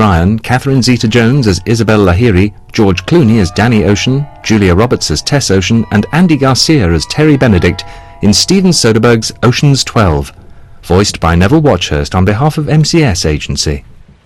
Ryan, Catherine Zeta-Jones as Isabel Lahiri, George Clooney as Danny Ocean, Julia Roberts as Tess Ocean, and Andy Garcia as Terry Benedict in Steven Soderbergh's Ocean's 12, voiced by Neville Watchurst on behalf of MCS Agency.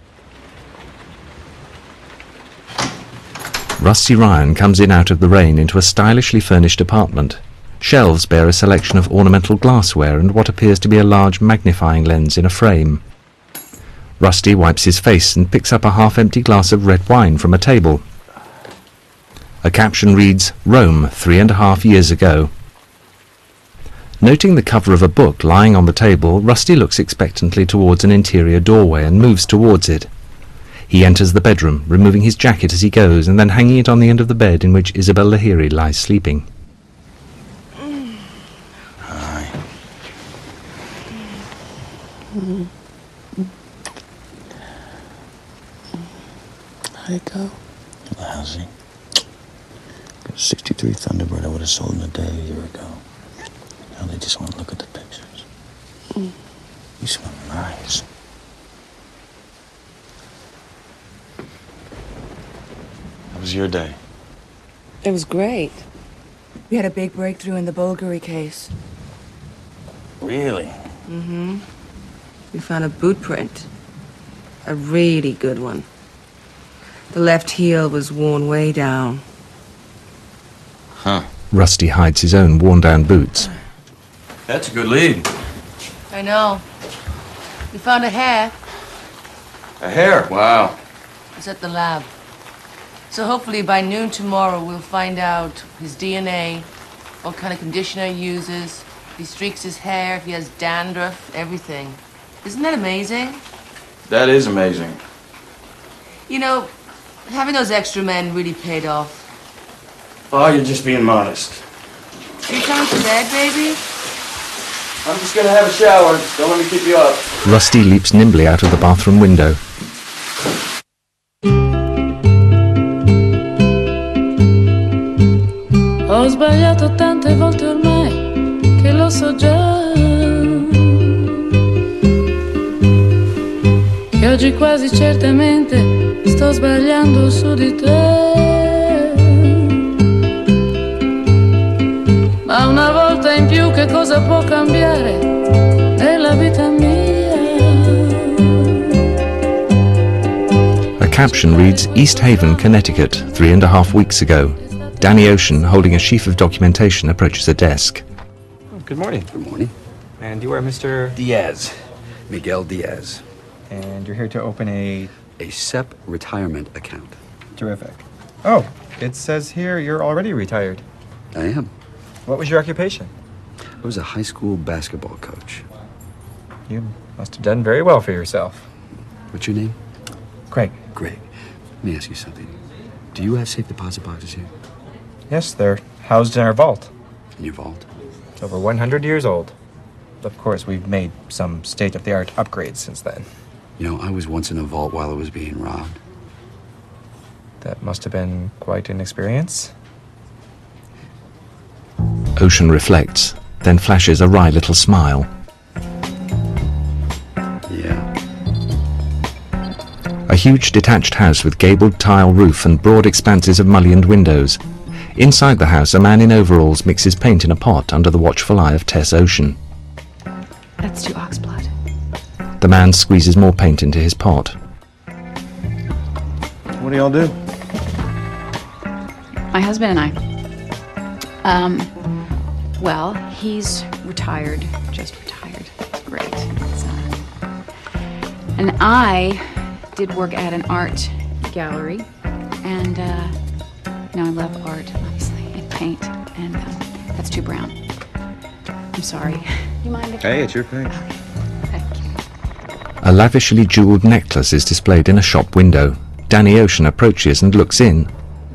Rusty Ryan comes in out of the rain into a stylishly furnished apartment. Shelves bear a selection of ornamental glassware and what appears to be a large magnifying lens in a frame. Rusty wipes his face and picks up a half-empty glass of red wine from a table. A caption reads, "Rome, 3.5 years ago." Noting the cover of a book lying on the table, Rusty looks expectantly towards an interior doorway and moves towards it. He enters the bedroom, removing his jacket as he goes and then hanging it on the end of the bed in which Isabel Lahiri lies sleeping. Hi. How'd it go? Lousy. Got a 63 Thunderbird I would have sold in a day a year ago. Now they just want to look at the pictures. You smell nice. How was your day? It was great. We had a big breakthrough in the Bulgari case. Really? Mm-hmm. We found a boot print. A really good one. The left heel was worn way down. Huh. Rusty hides his own worn-down boots. That's a good lead. I know. We found a hair. A hair? Wow. It's at the lab. So hopefully by noon tomorrow we'll find out his DNA, what kind of conditioner he uses, if he streaks his hair, if he has dandruff, everything. Isn't that amazing? That is amazing. You know, having those extra men really paid off. Oh, you're just being modest. Are you coming to bed, baby? I'm just gonna have a shower. Don't let me keep you up. Rusty leaps nimbly out of the bathroom window. Ho sbagliato tante volte ormai che lo so già. Che oggi quasi certamente sto sbagliando su di te. Ma una volta in più che cosa può cambiare nella vita mia? A caption reads, East Haven, Connecticut, 3.5 weeks ago. Danny Ocean, holding a sheaf of documentation, approaches a desk. Good morning. Good morning. And you are Mr. Diaz. Miguel Diaz. And you're here to open a... A SEP retirement account. Terrific. Oh, it says here you're already retired. I am. What was your occupation? I was a high school basketball coach. You must have done very well for yourself. What's your name? Craig. Greg. Let me ask you something. Do you have safe deposit boxes here? Yes, they're housed in our vault. In your vault? It's over 100 years old. Of course, we've made some state-of-the-art upgrades since then. You know, I was once in a vault while it was being robbed. That must have been quite an experience. Ocean reflects, then flashes a wry little smile. Yeah. A huge detached house with gabled tile roof and broad expanses of mullioned windows. Inside the house, a man in overalls mixes paint in a pot under the watchful eye of Tess Ocean. That's 2 ox blood. The man squeezes more paint into his pot. What do y'all do? My husband and I. Well, he's retired, just retired. It's great. And I did work at an art gallery, and now I love art, obviously, and paint, and that's too brown. I'm sorry. You mind if Hey, it's your thing. Okay. Thank you. A lavishly jeweled necklace is displayed in a shop window. Danny Ocean approaches and looks in.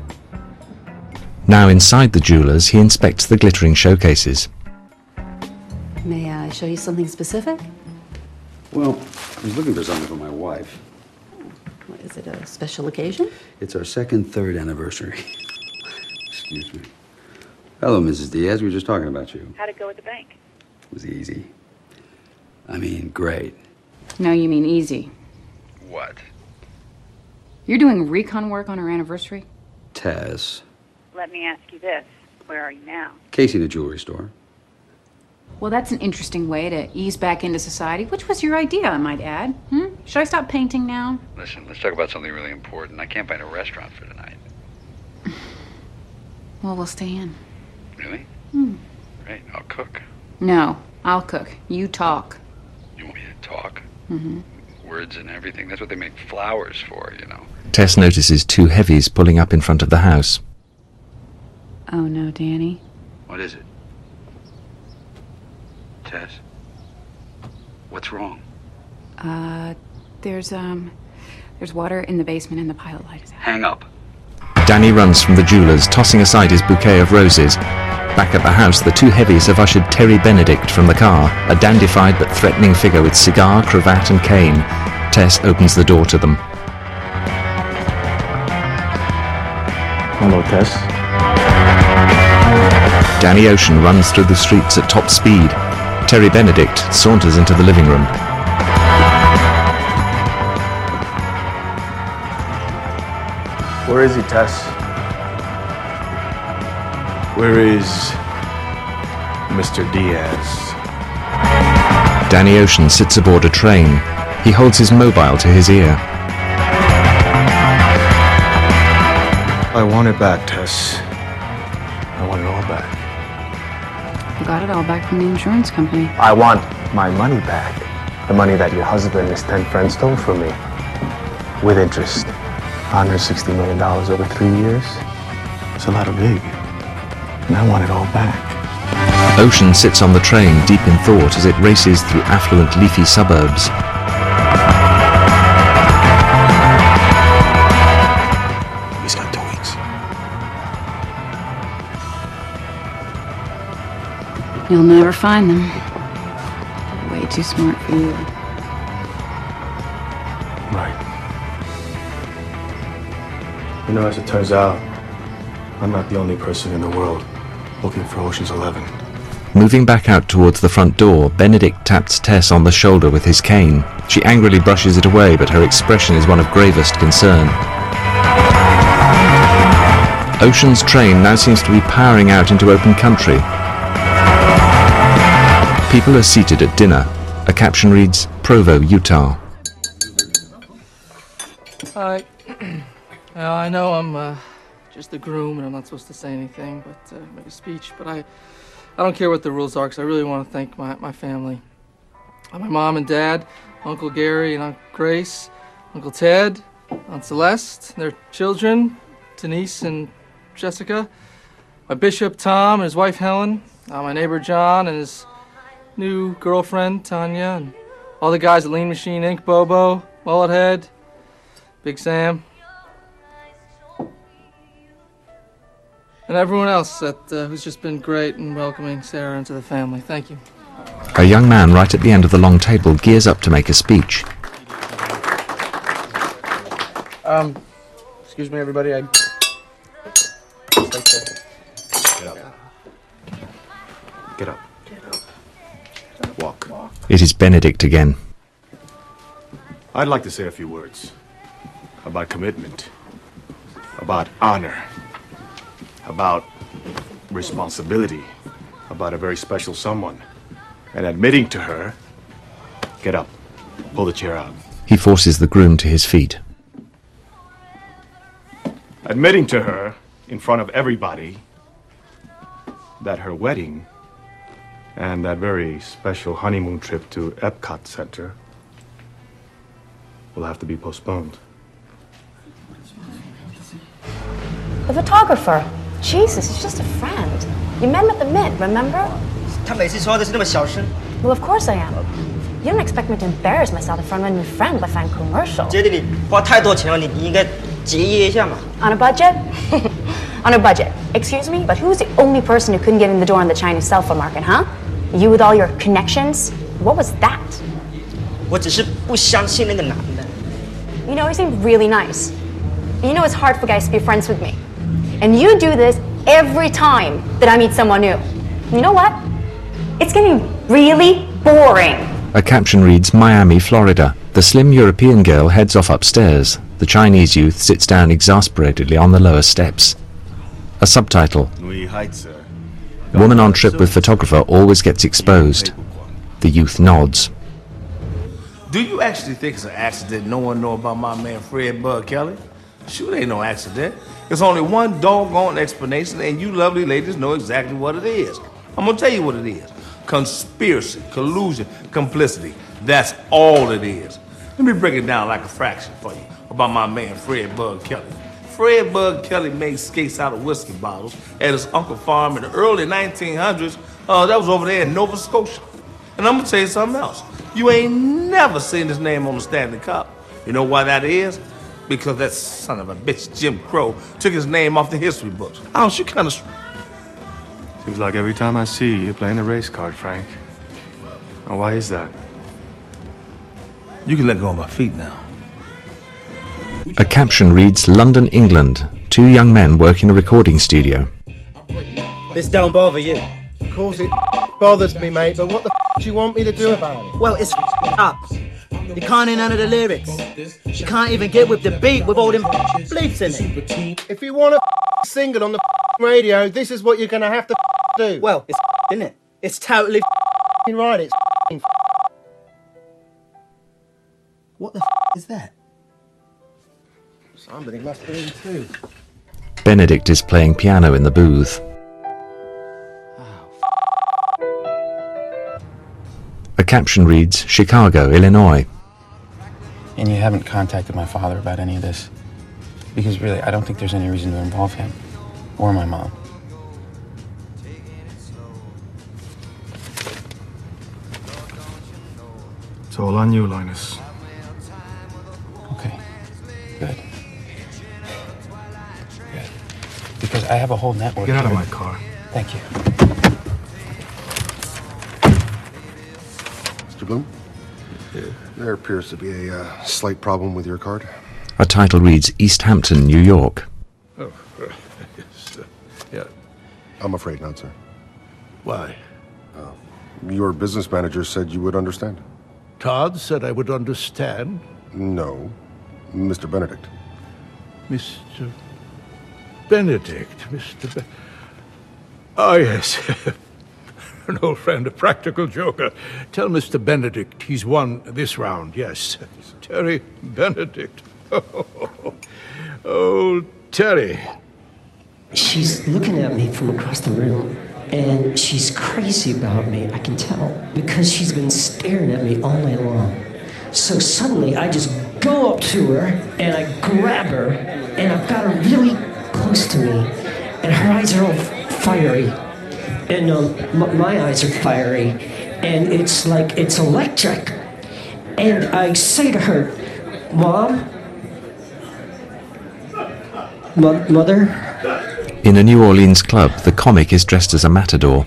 Now inside the jeweller's, he inspects the glittering showcases. May I show you something specific? Well, I was looking for something for my wife. What, is it a special occasion? It's our third anniversary. Excuse me. Hello, Mrs. Diaz. We were just talking about you. How'd it go at the bank? It was easy. I mean, great. No, you mean easy. What? You're doing recon work on our anniversary? Tess. Let me ask you this. Where are you now? Casey, the jewelry store. Well, that's an interesting way to ease back into society. Which was your idea, I might add. Should I stop painting now? Listen, let's talk about something really important. I can't find a restaurant for tonight. Well, we'll stay in. Really? Great, I'll cook. No, I'll cook. You talk. You want me to talk? Words and everything. That's what they make flowers for, you know. Tess notices two heavies pulling up in front of the house. Oh, no, Danny. What is it? Tess? What's wrong? There's water in the basement and the pilot light is out. Hang up. Danny runs from the jeweler's, tossing aside his bouquet of roses. Back at the house, the two heavies have ushered Terry Benedict from the car, a dandified but threatening figure with cigar, cravat and cane. Tess opens the door to them. Hello, Tess. Danny Ocean runs through the streets at top speed. Terry Benedict saunters into the living room. Where is he, Tess? Where is Mr. Diaz? Danny Ocean sits aboard a train. He holds his mobile to his ear. I want it back, Tess. I want it all back. You got it all back from the insurance company. I want my money back. The money that your husband and his 10 friends stole from me. With interest. $160 million over 3 years. It's a lot of big. And I want it all back. Ocean sits on the train, deep in thought, as it races through affluent, leafy suburbs. He's got 2 weeks. You'll never find them. Way too smart for you. Right. You know, as it turns out, I'm not the only person in the world looking for Ocean's 11. Moving back out towards the front door, Benedict taps Tess on the shoulder with his cane. She angrily brushes it away, but her expression is one of gravest concern. Ocean's train now seems to be powering out into open country. People are seated at dinner. A caption reads, Provo, Utah. Hi. Well, I know I'm just the groom and I'm not supposed to say anything, but make a speech, but I don't care what the rules are because I really want to thank my family. My mom and dad, Uncle Gary and Aunt Grace, Uncle Ted, Aunt Celeste, their children, Denise and Jessica, my bishop Tom and his wife Helen, my neighbor John and his new girlfriend Tanya, and all the guys at Lean Machine Inc., Bobo, Mullet Head, Big Sam, and everyone else that who's just been great in welcoming Sarah into the family. Thank you. A young man right at the end of the long table gears up to make a speech. Excuse me, everybody. Get up. Walk. It is Benedict again. I'd like to say a few words about commitment, about honor, about responsibility, about a very special someone, and admitting to her. Get up. Pull the chair out. He forces the groom to his feet. Admitting to her, in front of everybody, that her wedding and that very special honeymoon trip to Epcot Center will have to be postponed. The photographer. Jesus, he's just a friend. You met him at the Mint, remember? Well, of course I am. You don't expect me to embarrass myself in front of a new friend by finding commercial. On a budget? On a budget. Excuse me, but who's the only person who couldn't get in the door on the Chinese cell phone market, huh? You with all your connections? What was that? You know, you seem really nice. You know it's hard for guys to be friends with me. And you do this every time that I meet someone new. You know what? It's getting really boring. A caption reads, Miami, Florida. The slim European girl heads off upstairs. The Chinese youth sits down exasperatedly on the lower steps. A subtitle. Woman on trip with photographer always gets exposed. The youth nods. Do you actually think it's an accident no one know about my man Fred Bud Kelly? Sure, it ain't no accident. There's only one doggone explanation, and you lovely ladies know exactly what it is. I'm gonna tell you what it is. Conspiracy, collusion, complicity. That's all it is. Let me break it down like a fraction for you about my man Fred Bud Kelly. Fred Bud Kelly made skates out of whiskey bottles at his uncle's farm in the early 1900s. That was over there in Nova Scotia. And I'm gonna tell you something else. You ain't never seen his name on the Stanley Cup. You know why that is? Because that son of a bitch, Jim Crow, took his name off the history books. Oh, she kind of... Seems like every time I see you, you're playing a race card, Frank. Now, why is that? You can let go of my feet now. A caption reads, London, England. 2 young men work in a recording studio. This don't bother you. Of course it bothers me, mate, but what the do you want me to do about it? Well, it's up. You can't hear none of the lyrics. You can't even get with the beat with all them bleeps in it. If you want to sing it on the radio, this is what you're going to have to do. Well, it's isn't it? It's totally right. It's What the is that? Somebody must have been too. Benedict is playing piano in the booth. A caption reads, Chicago, Illinois. And you haven't contacted my father about any of this? Because really, I don't think there's any reason to involve him. Or my mom. It's all on you, Linus. Okay. Good. Good. Because I have a whole network. Get out of here. my car. Thank you. Mr. Bloom? There appears to be a slight problem with your card. A title reads, East Hampton, New York. Oh, yes. Yeah. I'm afraid not, sir. Why? Your business manager said you would understand. Todd said I would understand. No. Mr. Benedict. Mr. Benedict. Oh, yes. An old friend, a practical joker. Tell Mr. Benedict he's won this round, yes. Terry Benedict. Oh, Terry. She's looking at me from across the room, and she's crazy about me, I can tell, because she's been staring at me all night long. So suddenly, I just go up to her, and I grab her, and I've got her really close to me, and her eyes are all fiery. And my eyes are fiery, and it's like it's electric. And I say to her, Mom? Mother? In a New Orleans club, the comic is dressed as a matador.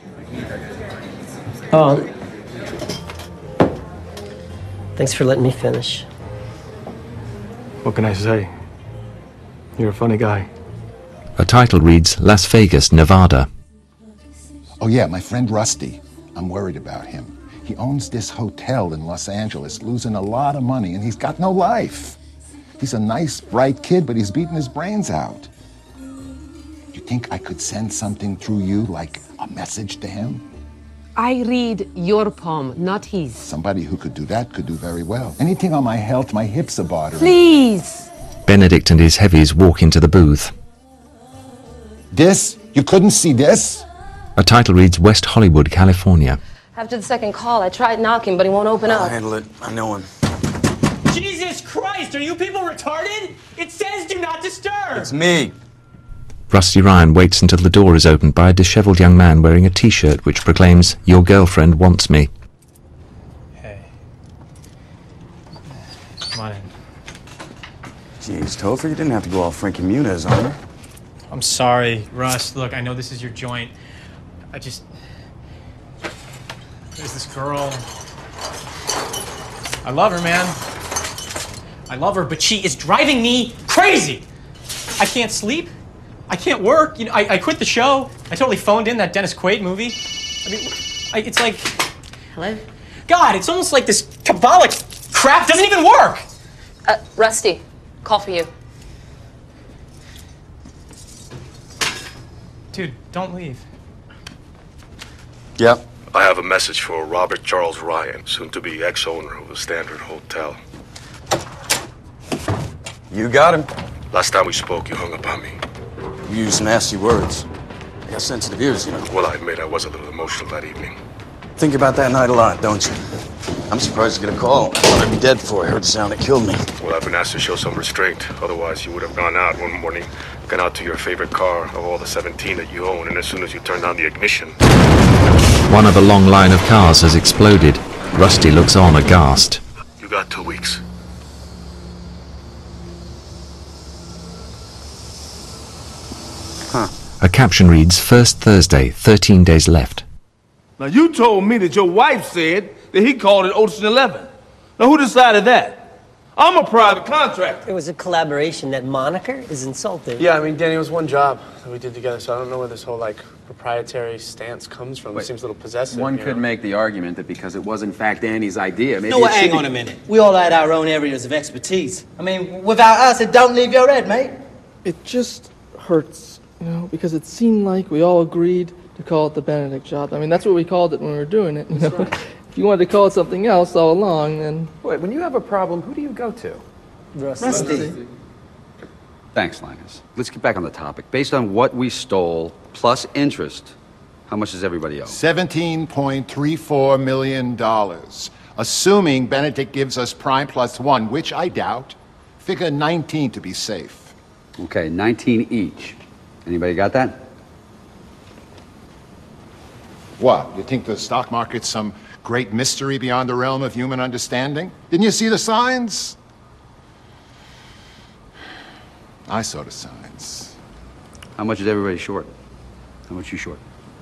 Thanks for letting me finish. What can I say? You're a funny guy. A title reads, Las Vegas, Nevada. Oh yeah, my friend Rusty. I'm worried about him. He owns this hotel in Los Angeles, losing a lot of money, and he's got no life. He's a nice, bright kid, but he's beating his brains out. You think I could send something through you, like a message to him? I read your poem, not his. Somebody who could do that could do very well. Anything on my health, my hips are bothering. Please! Benedict and his heavies walk into the booth. This? You couldn't see this? A title reads, West Hollywood, California. After the second call, I tried knocking, but he won't open up. I'll handle it. I know him. Jesus Christ, are you people retarded? It says do not disturb! It's me. Rusty Ryan waits until the door is opened by a disheveled young man wearing a t-shirt which proclaims, Your girlfriend wants me. Hey. Come on in. Jeez, Topher, you didn't have to go all Frankie Muniz on her. I'm sorry, Russ. Look, I know this is your joint. There's this girl. I love her, man. I love her, but she is driving me crazy. I can't sleep. I can't work. You know, I quit the show. I totally phoned in that Dennis Quaid movie. I mean, it's like... Hello? God, it's almost like this Kabbalic crap doesn't even work. Rusty, Call for you. Dude, don't leave. Yep. I have a message for Robert Charles Ryan, soon-to-be ex-owner of the Standard Hotel. You got him. Last time we spoke, you hung up on me. You used nasty words. I got sensitive ears, you know. Well, I admit I was a little emotional that evening. Think about that night a lot, don't you? I'm surprised to get a call. I thought I'd be dead before I heard the sound that killed me. Well, I've been asked to show some restraint. Otherwise, you would have gone out one morning, gone out to your favorite car of all the 17 that you own, and as soon as you turned on the ignition... One of a long line of cars has exploded. Rusty looks on aghast. You got 2 weeks. Huh. A caption reads, First Thursday, 13 days left. Now, you told me that your wife said that he called it Ocean 11. Now, who decided that? I'm a private contractor. It was a collaboration. That moniker is insulting. Yeah, I mean, Danny, it was one job that we did together, so I don't know where this whole, like, proprietary stance comes from. It seems a little possessive. One you could know? make the argument that because it was in fact Danny's idea, maybe No, it should hang be- on a minute. We all had our own areas of expertise. I mean, without us, it don't leave your head, mate. It just hurts, you know, because it seemed like we all agreed to call it the Benedict job. I mean, that's what we called it when we were doing it. You know? If you wanted to call it something else all along, then... Wait, when you have a problem, who do you go to? Rusty. Thanks, Linus. Let's get back on the topic. Based on what we stole, plus interest, how much does everybody owe? $17.34 million. Assuming Benedict gives us prime plus 1, which I doubt, figure 19 to be safe. Okay, 19 each. Anybody got that? What? You think the stock market's some great mystery beyond the realm of human understanding? Didn't you see the signs? I saw the signs. How much is everybody short? How much you short?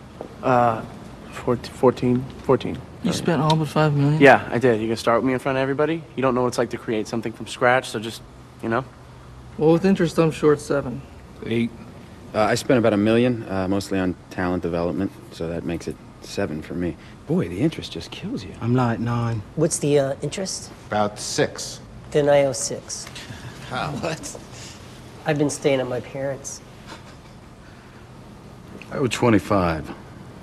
14. You spent all but $5 million? Yeah, I did. You gonna start with me in front of everybody? You don't know what it's like to create something from scratch, so just, you know? Well, with interest, I'm short 7. 8. I spent about $1 million, mostly on talent development, so that makes it 7 for me. Boy, the interest just kills you. I'm like 9. What's the interest? About 6. Then I owe 6. How? What? I've been staying at my parents'. I owe 25.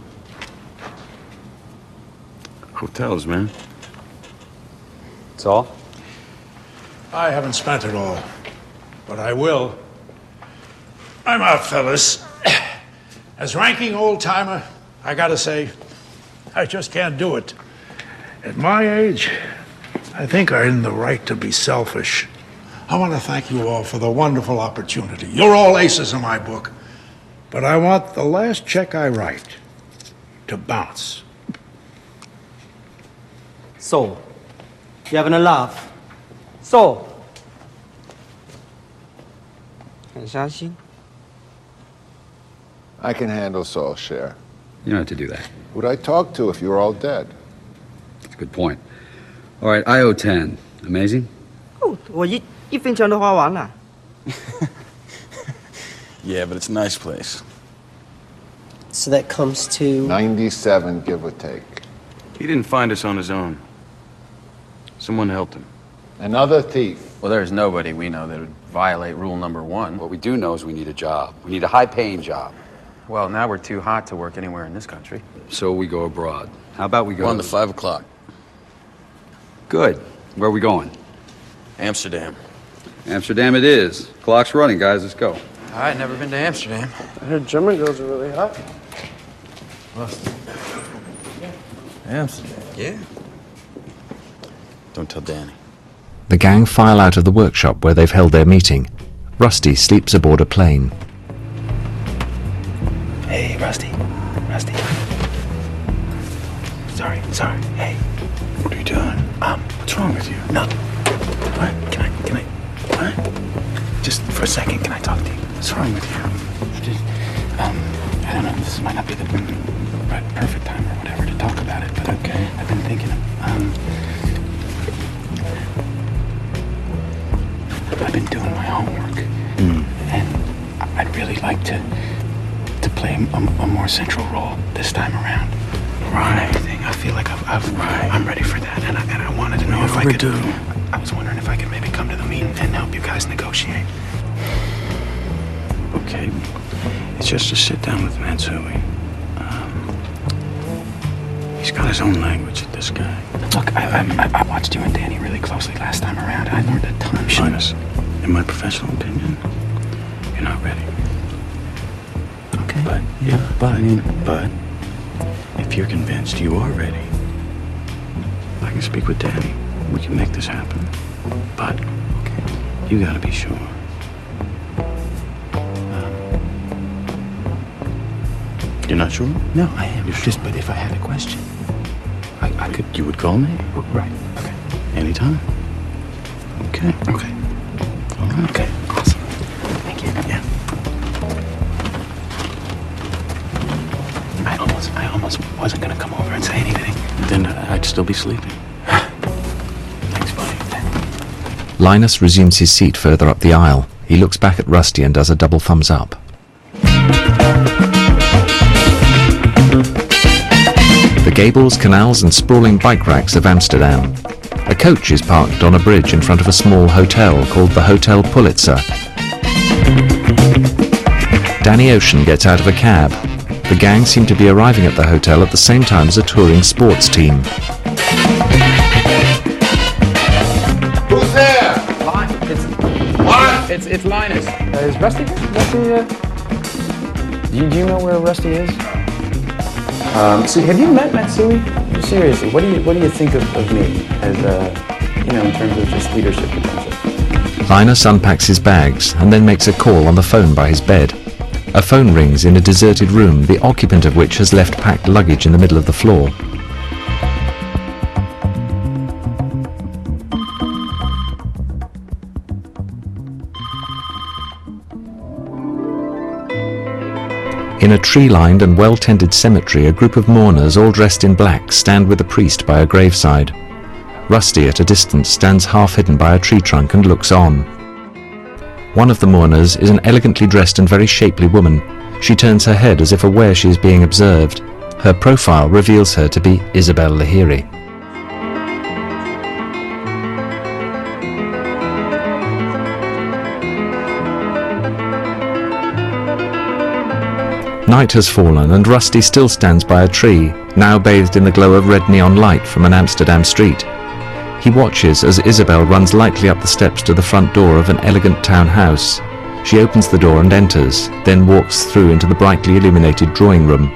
Hotels, man. That's all? I haven't spent it all, but I will. I'm out, fellas. As ranking old-timer, I gotta say, I just can't do it. At my age, I think I earn the right to be selfish. I want to thank you all for the wonderful opportunity. You're all aces in my book. But I want the last check I write to bounce. So, you having a laugh? So, 很伤心。 I can handle Saul's share. You don't have to do that. Who'd I talk to if you were all dead? That's a good point. All right, I owe 10. Amazing? 哦，我一分钱都花完了。 Yeah, but it's a nice place. So that comes to 97, give or take. He didn't find us on his own. Someone helped him. Another thief. Well, there's nobody we know that would violate rule number 1. What we do know is we need a job. We need a high-paying job. Well, now we're too hot to work anywhere in this country. So we go abroad. How about we go On to the 5 o'clock? Good. Where are we going? Amsterdam. Amsterdam it is. Clock's running, guys. Let's go. All right, never been to Amsterdam. I heard German girls are really hot. Amsterdam? Yeah. Don't tell Danny. The gang file out of the workshop where they've held their meeting. Rusty sleeps aboard a plane. Hey, Rusty. Rusty. Sorry. Hey. What are you doing? What's wrong with you? No. What? Can I? What? Just for a second, can I talk to you? What's wrong with you? I don't know, this might not be the perfect time or whatever to talk about it, but okay. I've been thinking I've been doing my homework, and I'd really like to play a more central role this time around. Right. I feel like I'm ready for that, and I wanted to know if I could. I was wondering if I could maybe come to the meeting and help you guys negotiate. negotiate. Okay, it's just to sit down with Matsui. He's got his own language, this guy. Look, I watched you and Danny really closely last time around. I learned a ton. Linus, in my professional opinion, you're not ready. Okay. But if you're convinced you are ready, I can speak with Danny. We can make this happen. But you gotta be sure. You're not sure? No, I am. You're sure? Just, but if I had a question, I could. You would call me? Right. Okay. Anytime. Okay. Okay. All right. Okay. Awesome. Thank you. Yeah. I almost wasn't gonna come over and say anything. Then I'd still be sleeping. Thanks, buddy. Linus resumes his seat further up the aisle. He looks back at Rusty and does a double thumbs up. The gables, canals and sprawling bike racks of Amsterdam. A coach is parked on a bridge in front of a small hotel called the Hotel Pulitzer. Danny Ocean gets out of a cab. The gang seem to be arriving at the hotel at the same time as a touring sports team. Who's there? What? It's Linus. Is Rusty here? Do you know where Rusty is? So have you met Matsui? Seriously, what do you think of me as in terms of just leadership potential? Linus unpacks his bags and then makes a call on the phone by his bed. A phone rings in a deserted room, the occupant of which has left packed luggage in the middle of the floor. In a tree-lined and well-tended cemetery, a group of mourners, all dressed in black, stand with a priest by a graveside. Rusty, at a distance, stands half-hidden by a tree trunk and looks on. One of the mourners is an elegantly dressed and very shapely woman. She turns her head as if aware she is being observed. Her profile reveals her to be Isabel Lahiri. Night has fallen and Rusty still stands by a tree, now bathed in the glow of red neon light from an Amsterdam street. He watches as Isabel runs lightly up the steps to the front door of an elegant townhouse. She opens the door and enters, then walks through into the brightly illuminated drawing room.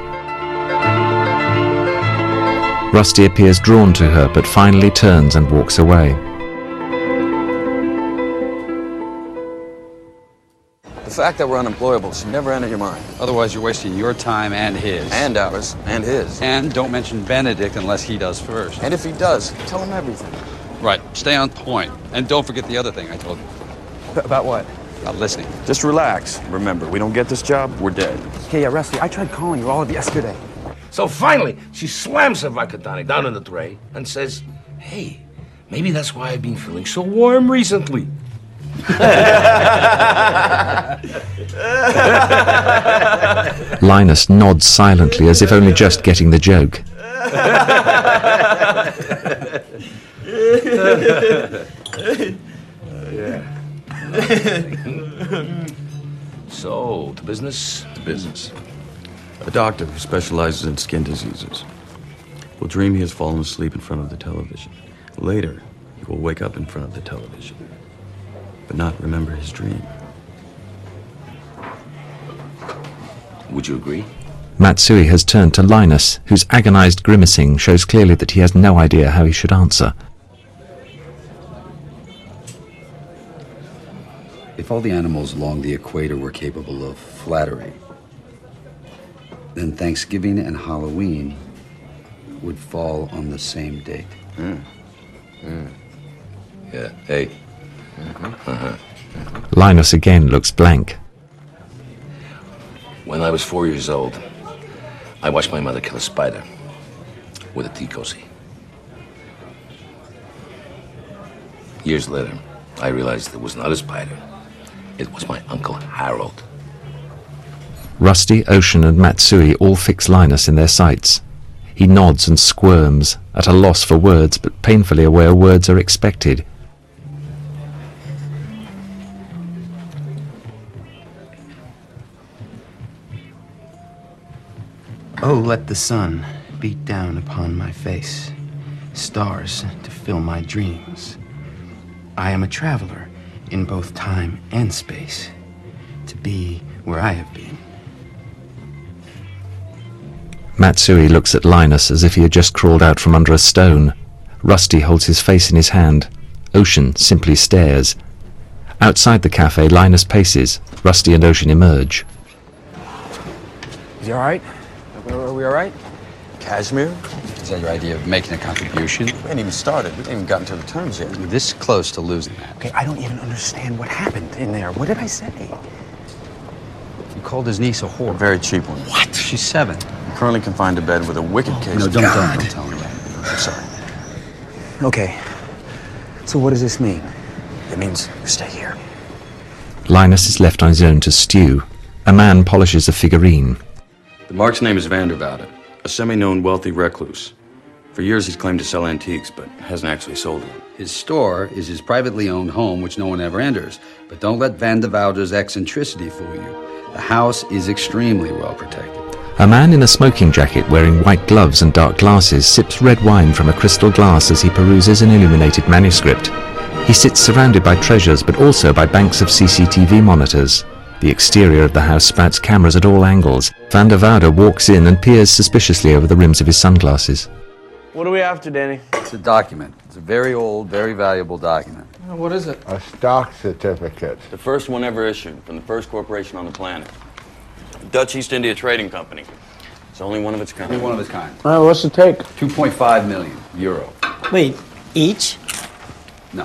Rusty appears drawn to her, but finally turns and walks away. The fact that we're unemployable should never enter your mind. Otherwise, you're wasting your time and his. And ours. And his. And don't mention Benedict unless he does first. And if he does, tell him everything. Right. Stay on point. And don't forget the other thing I told you. About what? About listening. Just relax. Remember, we don't get this job, we're dead. Okay, yeah, Rusty, I tried calling you all of yesterday. So finally, she slams her Vakatani down in the tray and says, hey, maybe that's why I've been feeling so warm recently. Linus nods silently as if only just getting the joke. So, to business? To business. A doctor who specializes in skin diseases will dream he has fallen asleep in front of the television. Later, he will wake up in front of the television, but not remember his dream. Would you agree? Matsui has turned to Linus, whose agonized grimacing shows clearly that he has no idea how he should answer. If all the animals along the equator were capable of flattery, then Thanksgiving and Halloween would fall on the same date. Yeah, hey. Linus again looks blank. When I was 4 years old, I watched my mother kill a spider with a tea cozy. Years later, I realized it was not a spider. It was my Uncle Harold. Rusty, Ocean and Matsui all fix Linus in their sights. He nods and squirms, at a loss for words, but painfully aware words are expected. Oh, let the sun beat down upon my face, stars to fill my dreams. I am a traveler in both time and space, to be where I have been. Matsui looks at Linus as if he had just crawled out from under a stone. Rusty holds his face in his hand. Ocean simply stares. Outside the cafe, Linus paces. Rusty and Ocean emerge. Is he all right? Are we all right? Kashmir? Is that your idea of making a contribution? We hadn't even started. We haven't even gotten to the terms yet. We're this close to losing that. Okay, I don't even understand what happened in there. What did I say? You called his niece a whore. A very cheap one. What? She's 7. I'm currently confined to bed with a wicked case. No, of don't God. tell him that. I'm sorry. Okay, so what does this mean? It means you stay here. Linus is left on his own to stew. A man polishes a figurine. The Mark's name is Vanderwoude, a semi-known wealthy recluse. For years he's claimed to sell antiques, but hasn't actually sold them. His store is his privately owned home, which no one ever enters. But don't let Vanderwoude's eccentricity fool you. The house is extremely well protected. A man in a smoking jacket wearing white gloves and dark glasses sips red wine from a crystal glass as he peruses an illuminated manuscript. He sits surrounded by treasures, but also by banks of CCTV monitors. The exterior of the house spouts cameras at all angles. Vanderwoude walks in and peers suspiciously over the rims of his sunglasses. What are we after, Danny? It's a document. It's a very old, very valuable document. What is it? A stock certificate. The first one ever issued from the first corporation on the planet. The Dutch East India Trading Company. It's only one of its kind. Only one of its kind. All right, what's the take? 2.5 million euro. Wait, each? No.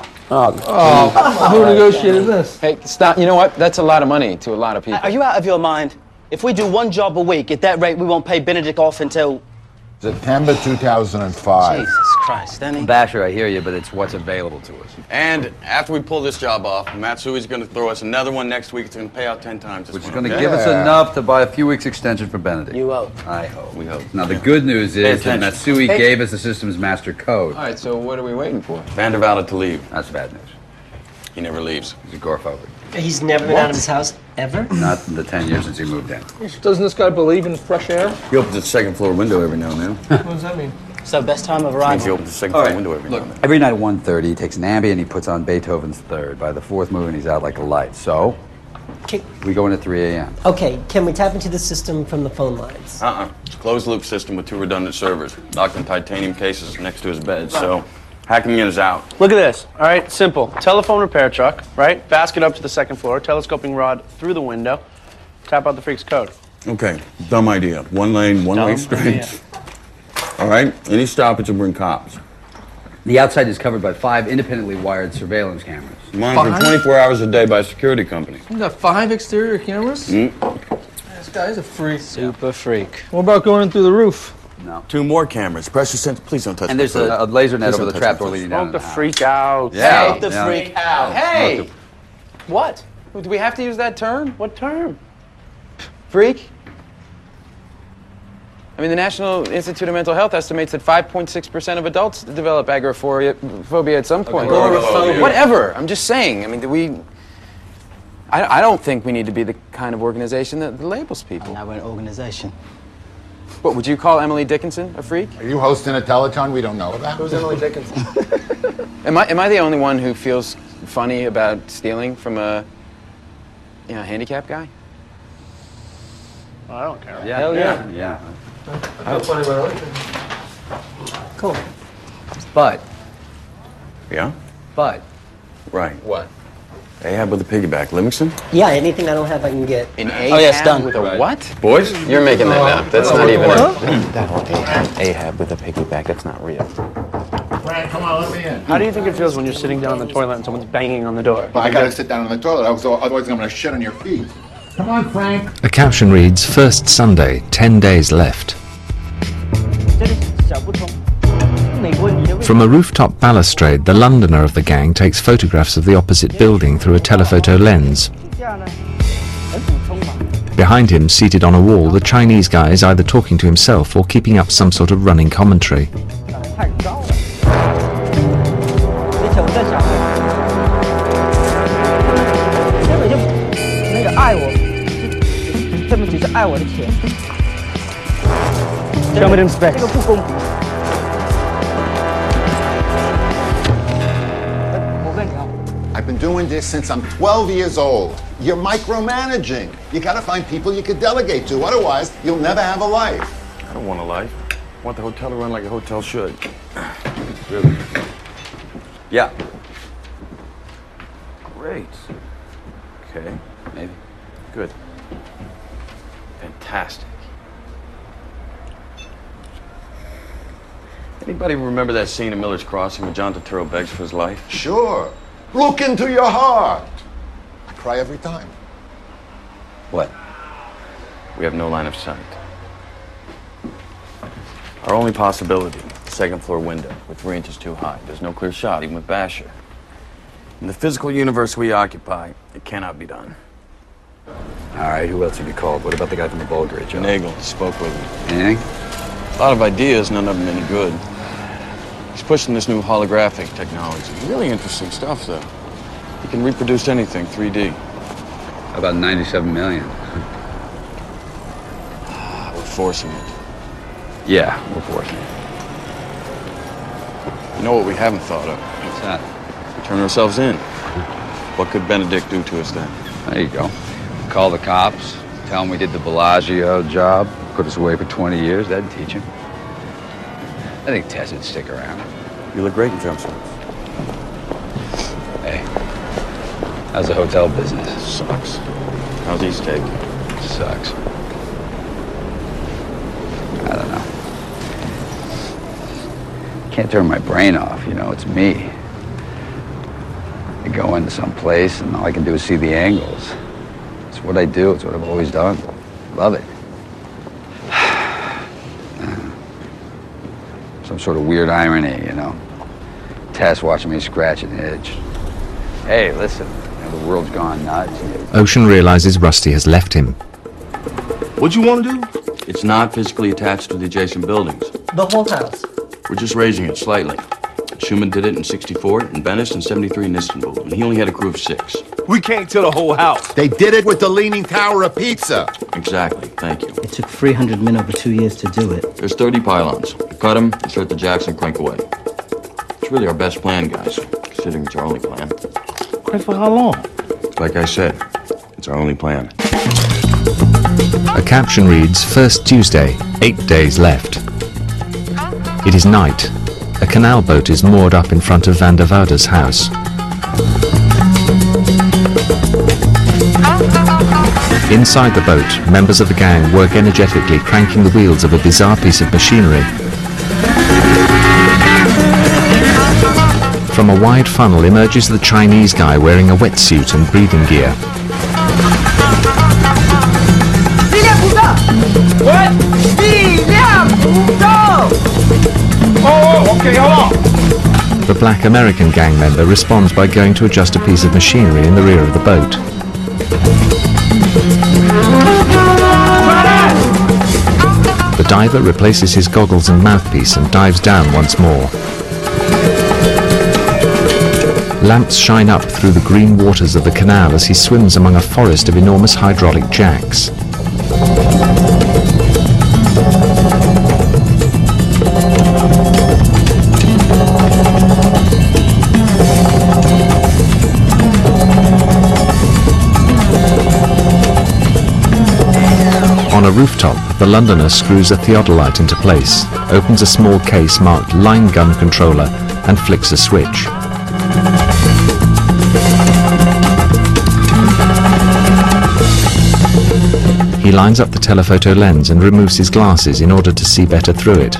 Who negotiated this? Hey, stop. You know what? That's a lot of money to a lot of people. Are you out of your mind? If we do one job a week, at that rate, we won't pay Benedict off until... September 2005. Jesus Christ, Danny. Basher, I hear you, but it's what's available to us. And after we pull this job off, Matsui's going to throw us another one next week. It's going to pay out 10 times. Which is going to give us enough to buy a few weeks extension for Benedict. You hope. I hope. We hope. Now, the good news is that attention. Matsui gave us the system's master code. All right, so what are we waiting for? Vanderwoude to leave. That's bad news. He never leaves. He's agoraphobic. He's never been out of his house, ever? Not in the 10 years since he moved in. Doesn't this guy believe in fresh air? He opens the second floor window every now and then. What does that mean? So best time of Means he arrival. opens the second floor window every now and then. Every night at 1:30, he takes an Ambien and he puts on Beethoven's Third. By the 4th movement, he's out like a light. So, we go in at 3 a.m. Okay, can we tap into the system from the phone lines? It's a closed-loop system with 2 redundant servers, locked in titanium cases next to his bed, so hacking in is out. Look at this. All right, simple. Telephone repair truck, right? Basket up to the second floor, telescoping rod through the window. Tap out the freak's code. Okay, dumb idea. One lane, one-way Dumb street. idea. All right, any stoppage will bring cops. The outside is covered by 5 independently wired surveillance cameras. Monitored 24 hours a day by a security company. You got 5 exterior cameras? Mm. This guy's a freak. Super freak. What about going in through the roof? No. 2 more cameras. Pressure sensor. Please don't touch And my there's foot. a laser net Please over don't the touch my trapdoor foot. leading down Smoke to the the house. freak out. Yeah. Smoke the freak out. Hey! What? Do we have to use that term? What term? Freak? I mean, the National Institute of Mental Health estimates that 5.6% of adults develop agoraphobia at some point. Agoraphobia. Whatever. I'm just saying. I mean, do we... I don't think we need to be the kind of organization that labels people. Now we're an organization. What, would you call Emily Dickinson a freak? Are you hosting a telethon we don't know about? Who's Emily Dickinson? Am I the only one who feels funny about stealing from a handicapped guy? I don't care. Yeah. Hell yeah. Yeah. How funny about it? Cool. But, Yeah? Right. What? Ahab with a piggyback. Livingston? Yeah, anything I don't have, I can get. An Oh, yes, done. with a what? Boys? You're making that up. That's not even That whole Ahab with a piggyback, that's not real. Frank, come on, let me in. How do you think it feels when you're sitting down on the toilet and someone's banging on the door? I gotta sit down on the toilet, otherwise I'm gonna shit on your feet. Come on, Frank. A caption reads, "First Sunday, 10 days left." From a rooftop balustrade, the Londoner of the gang takes photographs of the opposite building through a telephoto lens. Behind him, seated on a wall, the Chinese guy is either talking to himself or keeping up some sort of running commentary. Government specs. I've been doing this since I'm 12 years old. You're micromanaging. You gotta find people you can delegate to, otherwise you'll never have a life. I don't want a life. I want the hotel to run like a hotel should. Really? Yeah. Great. Okay, maybe. Good. Fantastic. Anybody remember that scene in Miller's Crossing where John Turturro begs for his life? Sure. Look into your heart. I cry every time. What? We have no line of sight. Our only possibility, the second floor window, with 3 inches too high. There's no clear shot, even with Basher. In the physical universe we occupy, it cannot be done. All right, who else have you called? What about the guy from the Belgrade job? Nagel spoke with him. Anything? A lot of ideas, none of them any good. He's pushing this new holographic technology. Really interesting stuff, though. He can reproduce anything, 3D. How about 97 million? We're forcing it. Yeah, we're forcing it. You know what we haven't thought of? What's that? Turn ourselves in. What could Benedict do to us then? There you go. Call the cops, tell them we did the Bellagio job, put us away for 20 years. That'd teach him. I think Tess would stick around. You look great in jumpsuits. Hey, how's the hotel business? Sucks. How's East Take? Sucks. I don't know. Can't turn my brain off, you know, it's me. I go into some place and all I can do is see the angles. It's what I do, it's what I've always done. Love it. Some sort of weird irony, you know. Tess watching me scratch an itch. Hey, listen, you know, the world's gone nuts. Ocean realizes Rusty has left him. What'd you want to do? It's not physically attached to the adjacent buildings. The whole house. We're just raising it slightly. Schumann did it in '64, and Venice in '73 in Istanbul, and he only had a crew of 6. We can't till the whole house. They did it with the Leaning Tower of Pizza. Exactly, thank you. It took 300 men over 2 years to do it. There's 30 pylons. Cut them, insert the jacks, and crank away. It's really our best plan, guys, considering it's our only plan. Crank for how long? Like I said, it's our only plan. A caption reads, "First Tuesday, 8 days left." It is night. A canal boat is moored up in front of Van der Woude's house. Inside the boat, members of the gang work energetically cranking the wheels of a bizarre piece of machinery. From a wide funnel emerges the Chinese guy wearing a wetsuit and breathing gear. What? Oh, okay, hold on. The black American gang member responds by going to adjust a piece of machinery in the rear of the boat. The diver replaces his goggles and mouthpiece and dives down once more. Lamps shine up through the green waters of the canal as he swims among a forest of enormous hydraulic jacks. On a rooftop, the Londoner screws a theodolite into place, opens a small case marked line gun controller, and flicks a switch. He lines up the telephoto lens and removes his glasses in order to see better through it.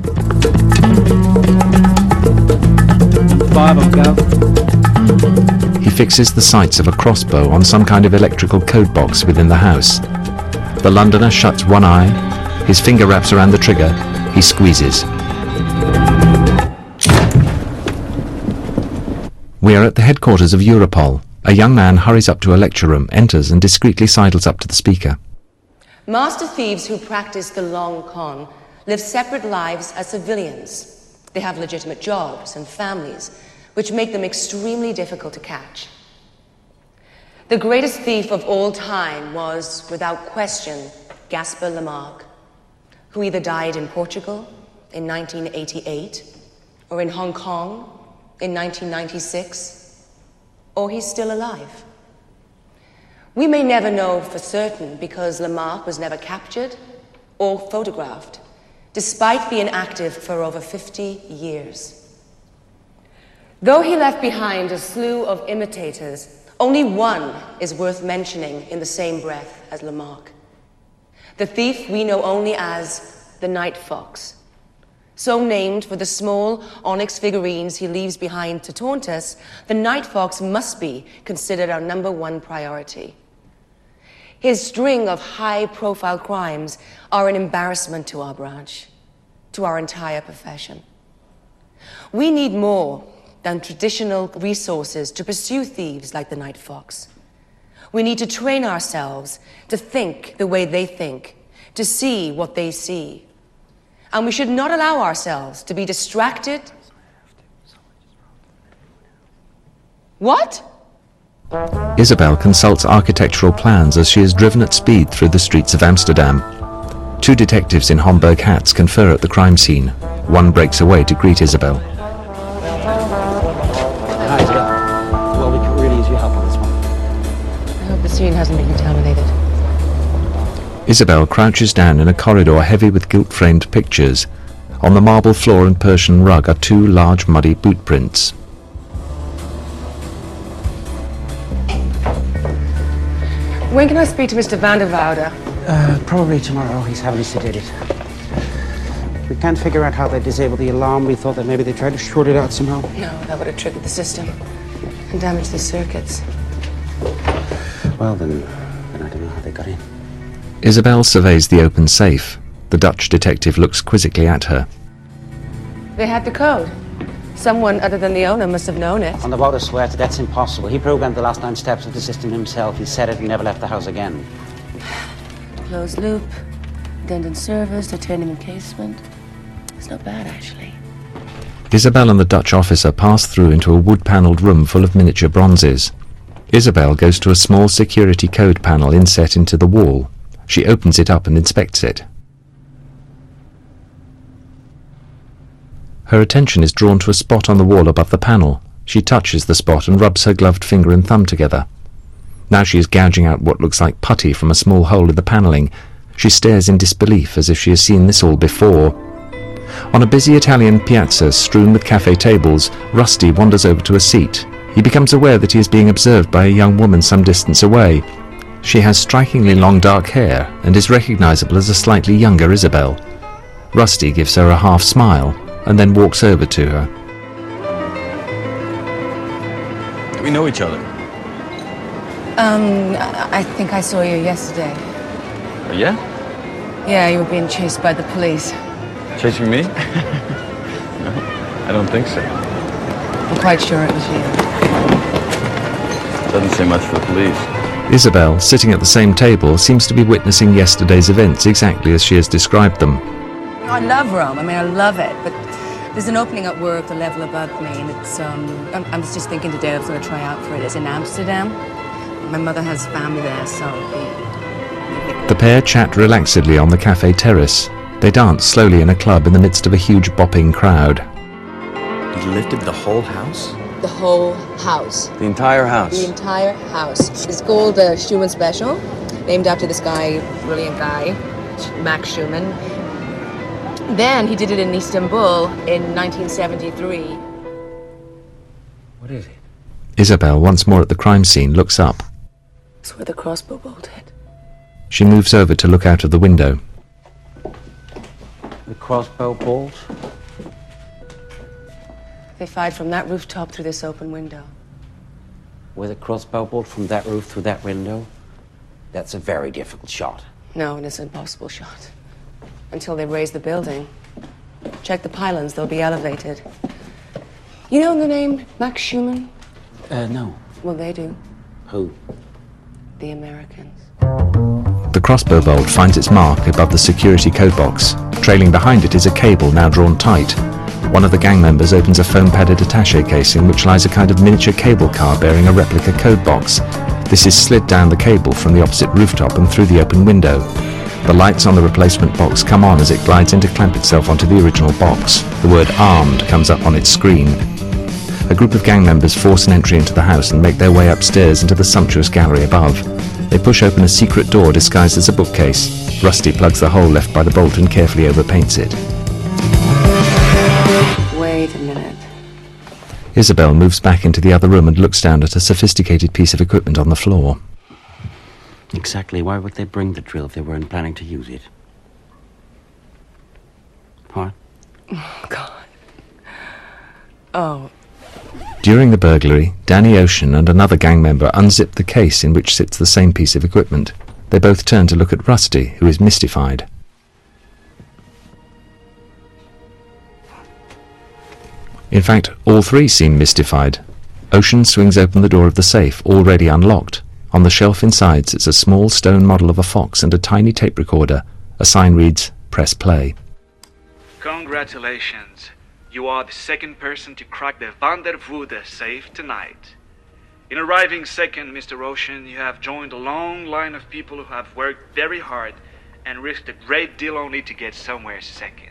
5 on go. He fixes the sights of a crossbow on some kind of electrical code box within the house. The Londoner shuts one eye, his finger wraps around the trigger, he squeezes. We are at the headquarters of Europol. A young man hurries up to a lecture room, enters and discreetly sidles up to the speaker. Master thieves who practice the long con live separate lives as civilians. They have legitimate jobs and families, which make them extremely difficult to catch. The greatest thief of all time was, without question, Gaspar Lamarck, who either died in Portugal in 1988, or in Hong Kong in 1996, or he's still alive. We may never know for certain because Lamarck was never captured or photographed, despite being active for over 50 years. Though he left behind a slew of imitators, only one is worth mentioning in the same breath as Lamarck. The thief we know only as the Night Fox, so named for the small onyx figurines he leaves behind to taunt us. The Night Fox must be considered our #1 priority. His string of high-profile crimes are an embarrassment to our branch, to our entire profession. We need more than traditional resources to pursue thieves like the Night Fox. We need to train ourselves to think the way they think, to see what they see. And we should not allow ourselves to be distracted. What? Isabel consults architectural plans as she is driven at speed through the streets of Amsterdam. Two detectives in Homburg hats confer at the crime scene. One breaks away to greet Isabel. Hi, Isabel. Well, we could really use your help on this one. I hope the scene hasn't been contaminated. Isabel crouches down in a corridor heavy with gilt-framed pictures. On the marble floor and Persian rug are two large muddy boot prints. When can I speak to Mr. Van der Woude? Probably tomorrow. He's heavily sedated. We can't figure out how they disabled the alarm. We thought that maybe they tried to short it out somehow. No, that would have triggered the system and damaged the circuits. Well, then I don't know how they got in. Isabel surveys the open safe. The Dutch detective looks quizzically at her. They had the code. Someone other than the owner must have known it. On the Woude swear to that's impossible. He programmed the last 9 steps of the system himself. He set it and never left the house again. Closed loop, redundant servers, titanium encasement. It's not bad, actually. Isabel and the Dutch officer pass through into a wood-panelled room full of miniature bronzes. Isabel goes to a small security code panel inset into the wall. She opens it up and inspects it. Her attention is drawn to a spot on the wall above the panel. She touches the spot and rubs her gloved finger and thumb together. Now she is gouging out what looks like putty from a small hole in the panelling. She stares in disbelief as if she has seen this all before. On a busy Italian piazza strewn with cafe tables, Rusty wanders over to a seat. He becomes aware that he is being observed by a young woman some distance away. She has strikingly long dark hair and is recognizable as a slightly younger Isabel. Rusty gives her a half smile and then walks over to her. Do we know each other? I think I saw you yesterday. Oh, yeah? Yeah, you were being chased by the police. Chasing me? No, I don't think so. I'm quite sure it was you. Doesn't say much for the police. Isabel, sitting at the same table, seems to be witnessing yesterday's events exactly as she has described them. I love Rome. I mean, I love it, but there's an opening at work a level above me, and it's, I was just thinking today I was going to try out for it. It's in Amsterdam. My mother has family there, so The pair chat relaxedly on the cafe terrace. They dance slowly in a club in the midst of a huge bopping crowd. You lifted the whole house? The whole house. The entire house? The entire house. It's called the Schumann Special, named after this guy, brilliant guy, Max Schumann. Then he did it in Istanbul in 1973. What is it? Isabel, once more at the crime scene, looks up. It's where the crossbow bolt hit. She moves over to look out of the window. The crossbow bolt? They fired from that rooftop through this open window. With a crossbow bolt from that roof through that window? That's a very difficult shot. No, it's an impossible shot. Until they raise the building. Check the pylons, they'll be elevated. You know the name Max Schumann? No. Well, they do. Who? The Americans. The crossbow bolt finds its mark above the security code box. Trailing behind it is a cable now drawn tight. One of the gang members opens a foam-padded attaché case in which lies a kind of miniature cable car bearing a replica code box. This is slid down the cable from the opposite rooftop and through the open window. The lights on the replacement box come on as it glides in to clamp itself onto the original box. The word armed comes up on its screen. A group of gang members force an entry into the house and make their way upstairs into the sumptuous gallery above. They push open a secret door disguised as a bookcase. Rusty plugs the hole left by the bolt and carefully overpaints it. Wait a minute. Isabel moves back into the other room and looks down at a sophisticated piece of equipment on the floor. Exactly why would they bring the drill if they weren't planning to use it? What? Oh, God. Oh. During the burglary, Danny Ocean and another gang member unzip the case in which sits the same piece of equipment. They both turn to look at Rusty, who is mystified. In fact, all three seem mystified. Ocean swings open the door of the safe, already unlocked. On the shelf inside sits a small stone model of a fox and a tiny tape recorder. A sign reads, "Press play." Congratulations. You are the second person to crack the Van der Woede safe tonight. In arriving second, Mr. Ocean, you have joined a long line of people who have worked very hard and risked a great deal only to get somewhere second.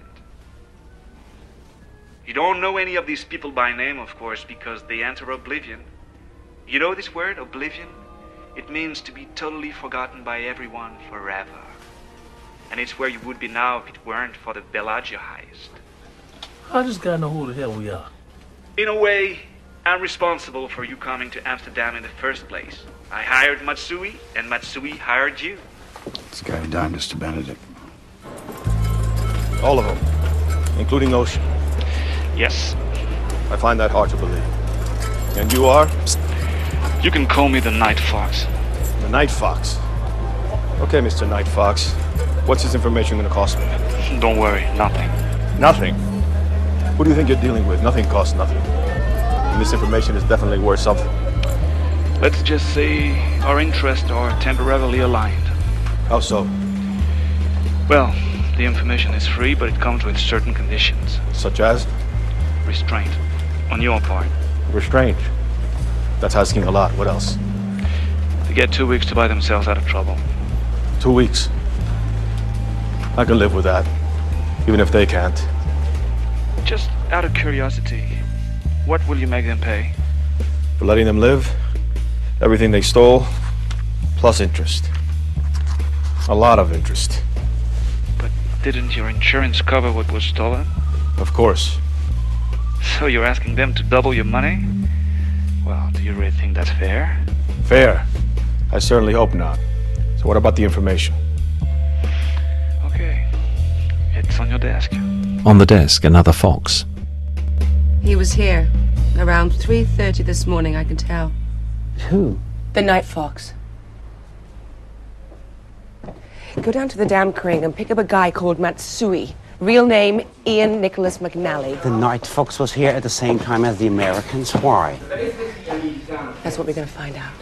You don't know any of these people by name, of course, because they enter oblivion. You know this word, oblivion? It means to be totally forgotten by everyone forever. And it's where you would be now if it weren't for the Bellagio heist. I just gotta know who the hell we are. In a way, I'm responsible for you coming to Amsterdam in the first place. I hired Matsui, and Matsui hired you. This guy dimed us to Benedict. All of them, including Ocean. Yes. I find that hard to believe. And you are? You can call me the Night Fox. The Night Fox? Okay, Mr. Night Fox. What's this information gonna cost me? Don't worry, nothing. Nothing? Who do you think you're dealing with? Nothing costs nothing. And this information is definitely worth something. Let's just say our interests are temporarily aligned. How so? Well, the information is free, but it comes with certain conditions. Such as? Restraint. On your part. Restraint? That's asking a lot. What else? They get 2 weeks to buy themselves out of trouble. 2 weeks? I can live with that. Even if they can't. Just out of curiosity, what will you make them pay? For letting them live? Everything they stole, plus interest. A lot of interest. But didn't your insurance cover what was stolen? Of course. So you're asking them to double your money? Well, do you really think that's fair? Fair? I certainly hope not. So what about the information? Okay. It's on your desk. On the desk, another fox. He was here. Around 3:30 this morning, I can tell. Who? The Night Fox. Go down to the Dam Crane and pick up a guy called Matsui. Real name, Ian Nicholas McNally. The Night Fox was here at the same time as the Americans. Why? That's what we're gonna find out.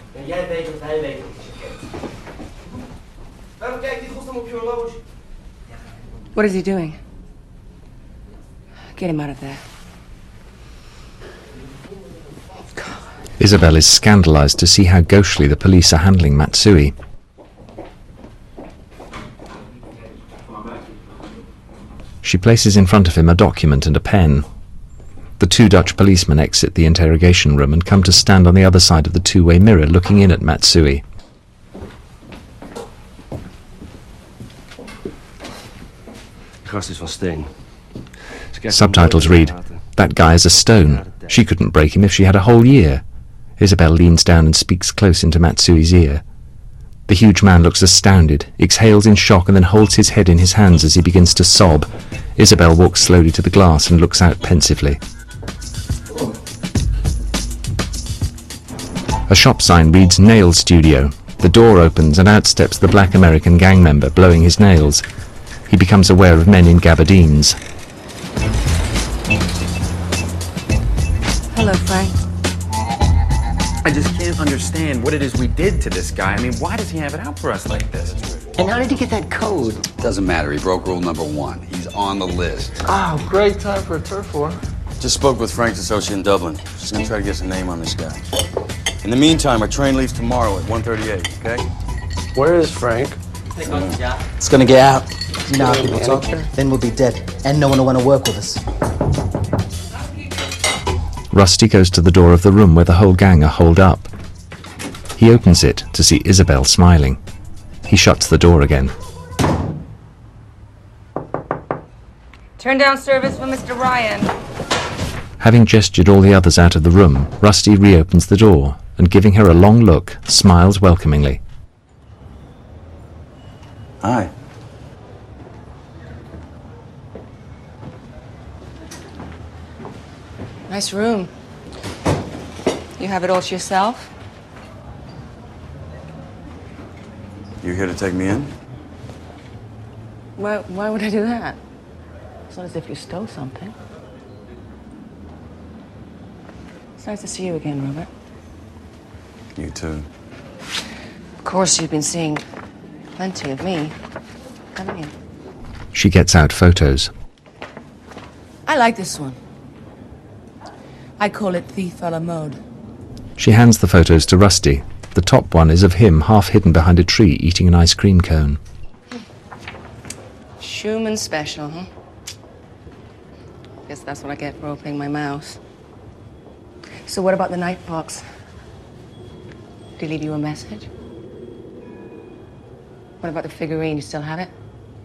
What is he doing? Get him out of there. Isabel is scandalized to see how gauchely the police are handling Matsui. She places in front of him a document and a pen. The two Dutch policemen exit the interrogation room and come to stand on the other side of the two-way mirror looking in at Matsui. Gast is van steen. Subtitles read, "That guy is a stone. She couldn't break him if she had a whole year." Isabel leans down and speaks close into Matsui's ear. The huge man looks astounded, exhales in shock, and then holds his head in his hands as he begins to sob. Isabel walks slowly to the glass and looks out pensively. A shop sign reads Nail Studio. The door opens and out steps the black American gang member, blowing his nails. He becomes aware of men in gabardines. Hello, Frank. I just can't understand what it is we did to this guy. I mean, why does he have it out for us like this? And how did he get that code? Doesn't matter. He broke rule number 1. He's on the list. Oh, great time for a turf war. Just spoke with Frank's associate in Dublin. Just gonna try to get some name on this guy. In the meantime, our train leaves tomorrow at 1:38, okay? Where is Frank? It's gonna get out. You know how people talk? Then we'll be dead, and no one will want to work with us. Rusty goes to the door of the room where the whole gang are holed up. He opens it to see Isabel smiling. He shuts the door again. Turn down service for Mr. Ryan. Having gestured all the others out of the room, Rusty reopens the door and, giving her a long look, smiles welcomingly. Hi. Nice room. You have it all to yourself? You here to take me in? Why would I do that? It's not as if you stole something. It's nice to see you again, Robert. You too. Of course, you've been seeing plenty of me, haven't you? She gets out photos. I like this one. I call it Thief a la mode. She hands the photos to Rusty. The top one is of him half hidden behind a tree eating an ice cream cone. Schumann special, huh? Guess that's what I get for opening my mouth. So what about the night box? Did he leave you a message? What about the figurine? You still have it?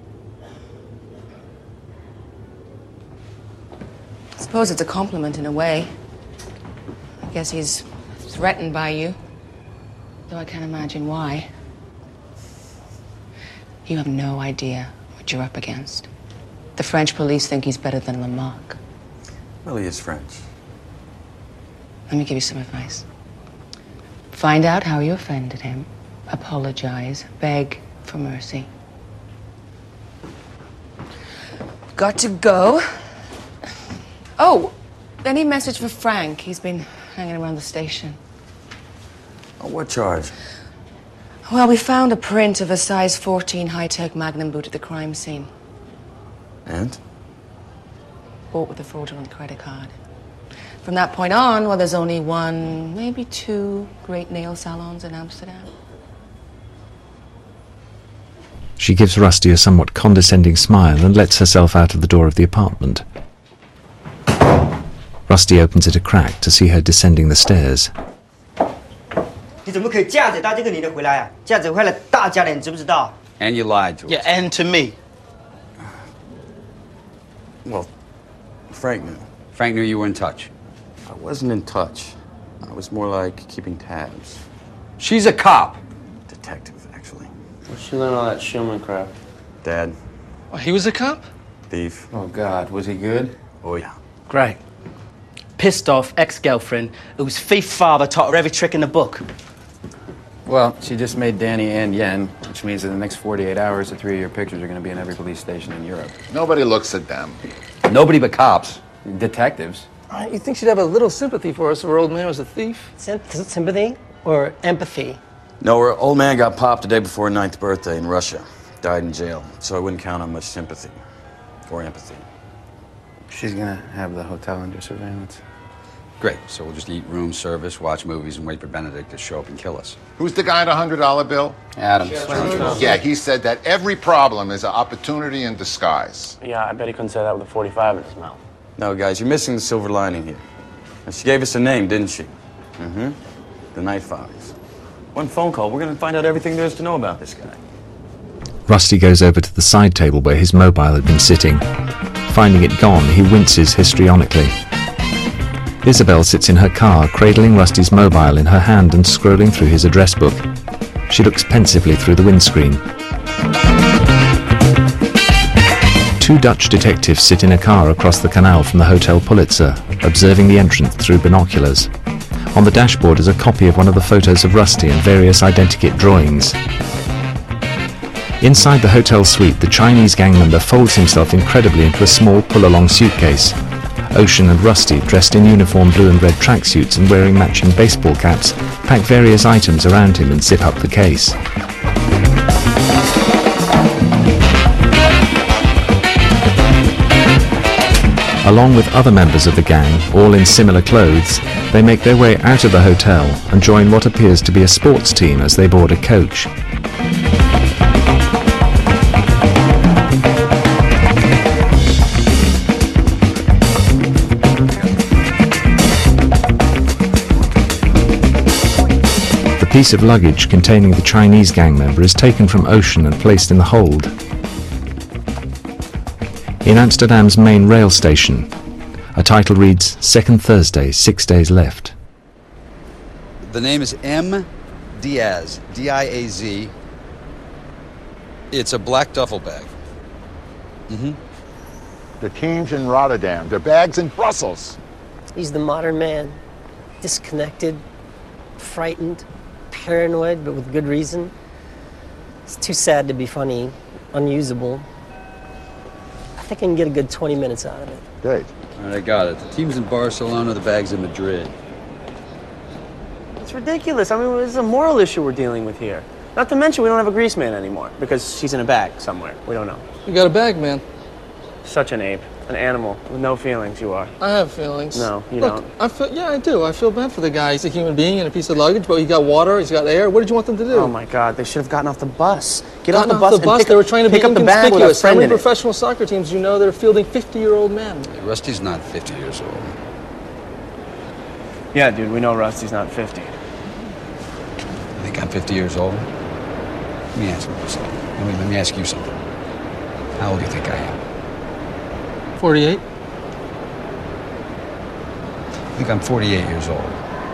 I suppose it's a compliment in a way. I guess he's threatened by you, though I can't imagine why. You have no idea what you're up against. The French police think he's better than Lamarck. Well, he is French. Let me give you some advice. Find out how you offended him, apologize, beg for mercy. Got to go. Oh, any message for Frank? He's been hanging around the station. On what charge? Well, we found a print of a size 14 high-tech Magnum boot at the crime scene. And? Bought with a fraudulent credit card. From that point on, well, there's only one, maybe two great nail salons in Amsterdam. She gives Rusty a somewhat condescending smile and lets herself out of the door of the apartment. Rusty opens it a crack to see her descending the stairs. 你怎么可以这样子带这个女的回来啊？这样子坏了大家的，你知不知道？ And you lied to us. Yeah, and to me. Well, Frank knew. Frank knew you were in touch. I wasn't in touch. I was more like keeping tabs. She's a cop. Detective, actually. Where'd she learn all that Schumann crap? Dad. Oh, he was a cop? Thief. Oh, God. Was he good? Oh, yeah. Great. Pissed off ex-girlfriend whose thief father taught her every trick in the book. Well, she just made Danny and Yen, which means in the next 48 hours, the three of your pictures are going to be in every police station in Europe. Nobody looks at them. Nobody but cops. Detectives. You think she'd have a little sympathy for us if her old man was a thief? Sympathy or empathy? No, her old man got popped the day before her 9th birthday in Russia. Died in jail, so I wouldn't count on much sympathy. Or empathy. She's going to have the hotel under surveillance. Great, so we'll just eat room service, watch movies, and wait for Benedict to show up and kill us. Who's the guy in a $100 bill? Adams. Yeah, he said that every problem is an opportunity in disguise. Yeah, I bet he couldn't say that with a 45 in his mouth. No, guys, you're missing the silver lining here. And she gave us a name, didn't she? Mm-hmm. The Night Fox. One phone call, we're going to find out everything there is to know about this guy. Rusty goes over to the side table where his mobile had been sitting. Finding it gone, he winces histrionically. Isabel sits in her car, cradling Rusty's mobile in her hand and scrolling through his address book. She looks pensively through the windscreen. Two Dutch detectives sit in a car across the canal from the Hotel Pulitzer, observing the entrance through binoculars. On the dashboard is a copy of one of the photos of Rusty and various identikit drawings. Inside the hotel suite, the Chinese gang member folds himself incredibly into a small pull-along suitcase. Ocean and Rusty, dressed in uniform blue and red tracksuits and wearing matching baseball caps, pack various items around him and zip up the case. Along with other members of the gang, all in similar clothes, they make their way out of the hotel and join what appears to be a sports team as they board a coach. piece of luggage containing the Chinese gang member is taken from Ocean and placed in the hold. In Amsterdam's main rail station, a title reads, Second Thursday, 6 days left. The name is M. Diaz, D-I-A-Z. It's a black duffel bag. The team's in Rotterdam. Their bag's in Brussels. He's the modern man. Disconnected, frightened, paranoid, but with good reason. It's too sad to be funny, unusable. I think I can get a good 20 minutes out of it. Great. All right, I got it. The team's in Barcelona, the bag's in Madrid. It's ridiculous. I mean, it's a moral issue we're dealing with here. Not to mention we don't have a grease man anymore because she's in a bag somewhere. We don't know. You got a bag, man. Such an ape. An animal with no feelings, you are. I have feelings. No, you Look, don't. Yeah, I do. I feel bad for the guy. He's a human being and a piece of luggage, but he got water, he's got air. What did you want them to do? Oh my God, they should have gotten off the bus. Get Gotten off the bus and pick they were trying to be pick up the bag with a inconspicuous. How friend many in it. professional soccer teams do you know that are fielding 50-year-old men? Rusty's not 50 years old. Yeah, dude, we know Rusty's not 50. You think I'm 50 years old? Let me ask you something. Let me ask you something. How old do you think I am? 48. I think I'm 48 years old.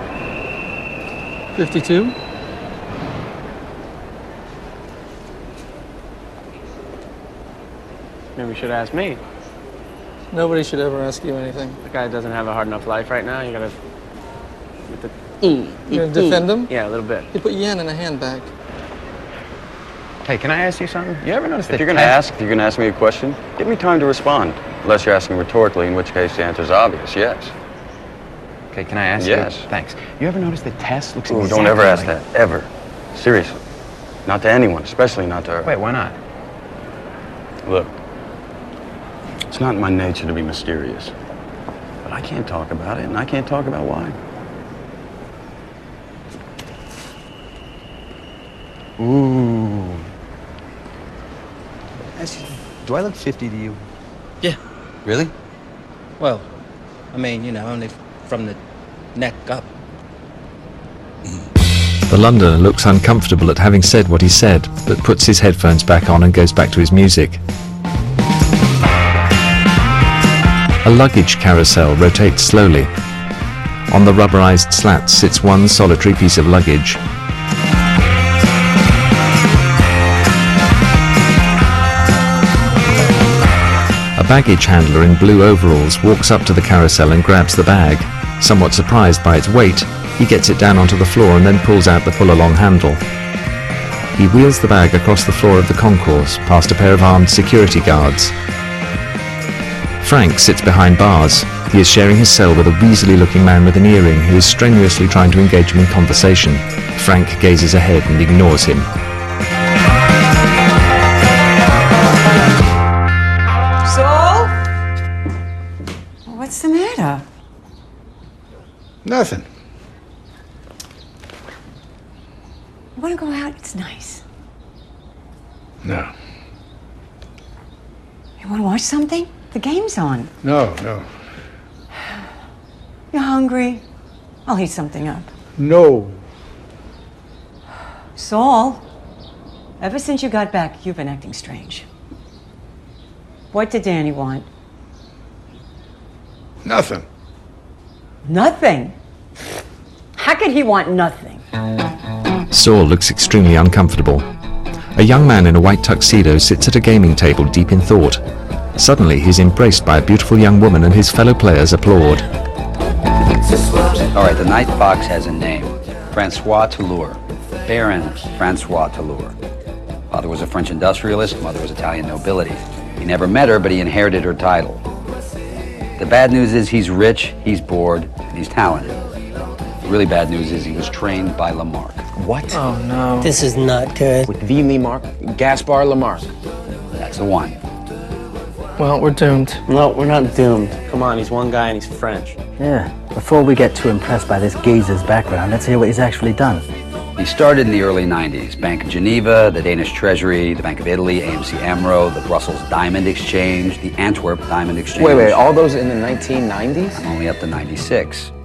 52. Maybe you should ask me. Nobody should ever ask you anything. The guy doesn't have a hard enough life right now. You gotta... You gonna defend him? Yeah, a little bit. He put yen in a handbag. Hey, can I ask you something? You ever notice If you're gonna ask me a question, give me time to respond. Unless you're asking rhetorically, in which case the answer's obvious, yes. Okay, can I ask Yes. you? Thanks. You ever notice that Tess looks Ooh, exactly don't ever ask like... that, ever. Seriously. Not to anyone, especially not to her. Wait, why not? Look, it's not in my nature to be mysterious. But I can't talk about it, and I can't talk about why. Ooh. Do I look 50 to you? Yeah. Really? Well, I mean, you know, only from the neck up. The Londoner looks uncomfortable at having said what he said, but puts his headphones back on and goes back to his music. A luggage carousel rotates slowly. On the rubberized slats sits one solitary piece of luggage. A baggage handler in blue overalls walks up to the carousel and grabs the bag. Somewhat surprised by its weight, he gets it down onto the floor and then pulls out the pull-along handle. He wheels the bag across the floor of the concourse, past a pair of armed security guards. Frank sits behind bars. He is sharing his cell with a weaselly-looking man with an earring who is strenuously trying to engage him in conversation. Frank gazes ahead and ignores him. Saul? What's the matter? Nothing. You want to go out? It's nice. No. You want to watch something? The game's on. No. You hungry? I'll heat something up. No. Saul, ever since you got back, you've been acting strange. What did Danny want? Nothing. Nothing? How could he want nothing? Saul looks extremely uncomfortable. A young man in a white tuxedo sits at a gaming table deep in thought. Suddenly, he's embraced by a beautiful young woman and his fellow players applaud. All right, the Night Fox has a name. Francois Toulour. Baron Francois Toulour. Father was a French industrialist, mother was Italian nobility. He never met her, but he inherited her title. The bad news is he's rich, he's bored, and he's talented. The really bad news is he was trained by Lamarck. What? Oh, no. This is not good. With V. Lamarck? Gaspar Lamarck. That's the one. Well, we're doomed. No, we're not doomed. Come on, he's one guy and he's French. Yeah. Before we get too impressed by this geezer's background, let's hear what he's actually done. He started in the early 90s. Bank of Geneva, the Danish Treasury, the Bank of Italy, AMC AMRO, the Brussels Diamond Exchange, the Antwerp Diamond Exchange. Wait, all those in the 1990s? I'm only up to 96.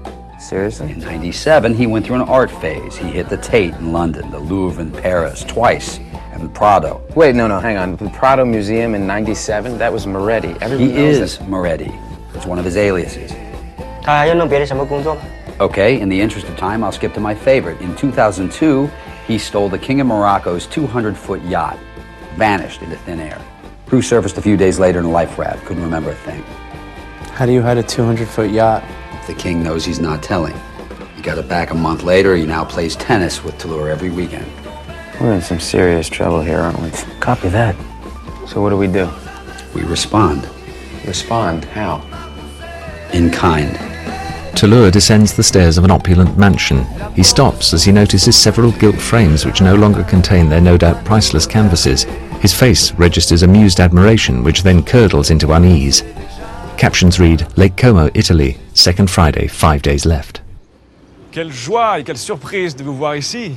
Seriously? In 97, he went through an art phase. He hit the Tate in London, the Louvre in Paris, twice, and the Prado. Wait, no, hang on. The Prado Museum in 97? That was Moretti. Everyone He knows is Moretti. It's one of his aliases. 他还要弄别的什么工作吗？ Okay, in the interest of time, I'll skip to my favorite. In 2002, he stole the King of Morocco's 200-foot yacht. Vanished into thin air. Crew surfaced a few days later in a life raft. Couldn't remember a thing. How do you hide a 200-foot yacht? If the king knows, he's not telling. He got it back a month later. He now plays tennis with Toulour every weekend. We're in some serious trouble here, aren't we? Copy that. So what do? We respond. Respond? How? In kind. Toulour descends the stairs of an opulent mansion. He stops as he notices several gilt frames which no longer contain their no doubt priceless canvases. His face registers amused admiration, which then curdles into unease. Captions read, Lake Como, Italy, second Friday, 5 days left. Quelle joie et quelle surprise de vous voir ici.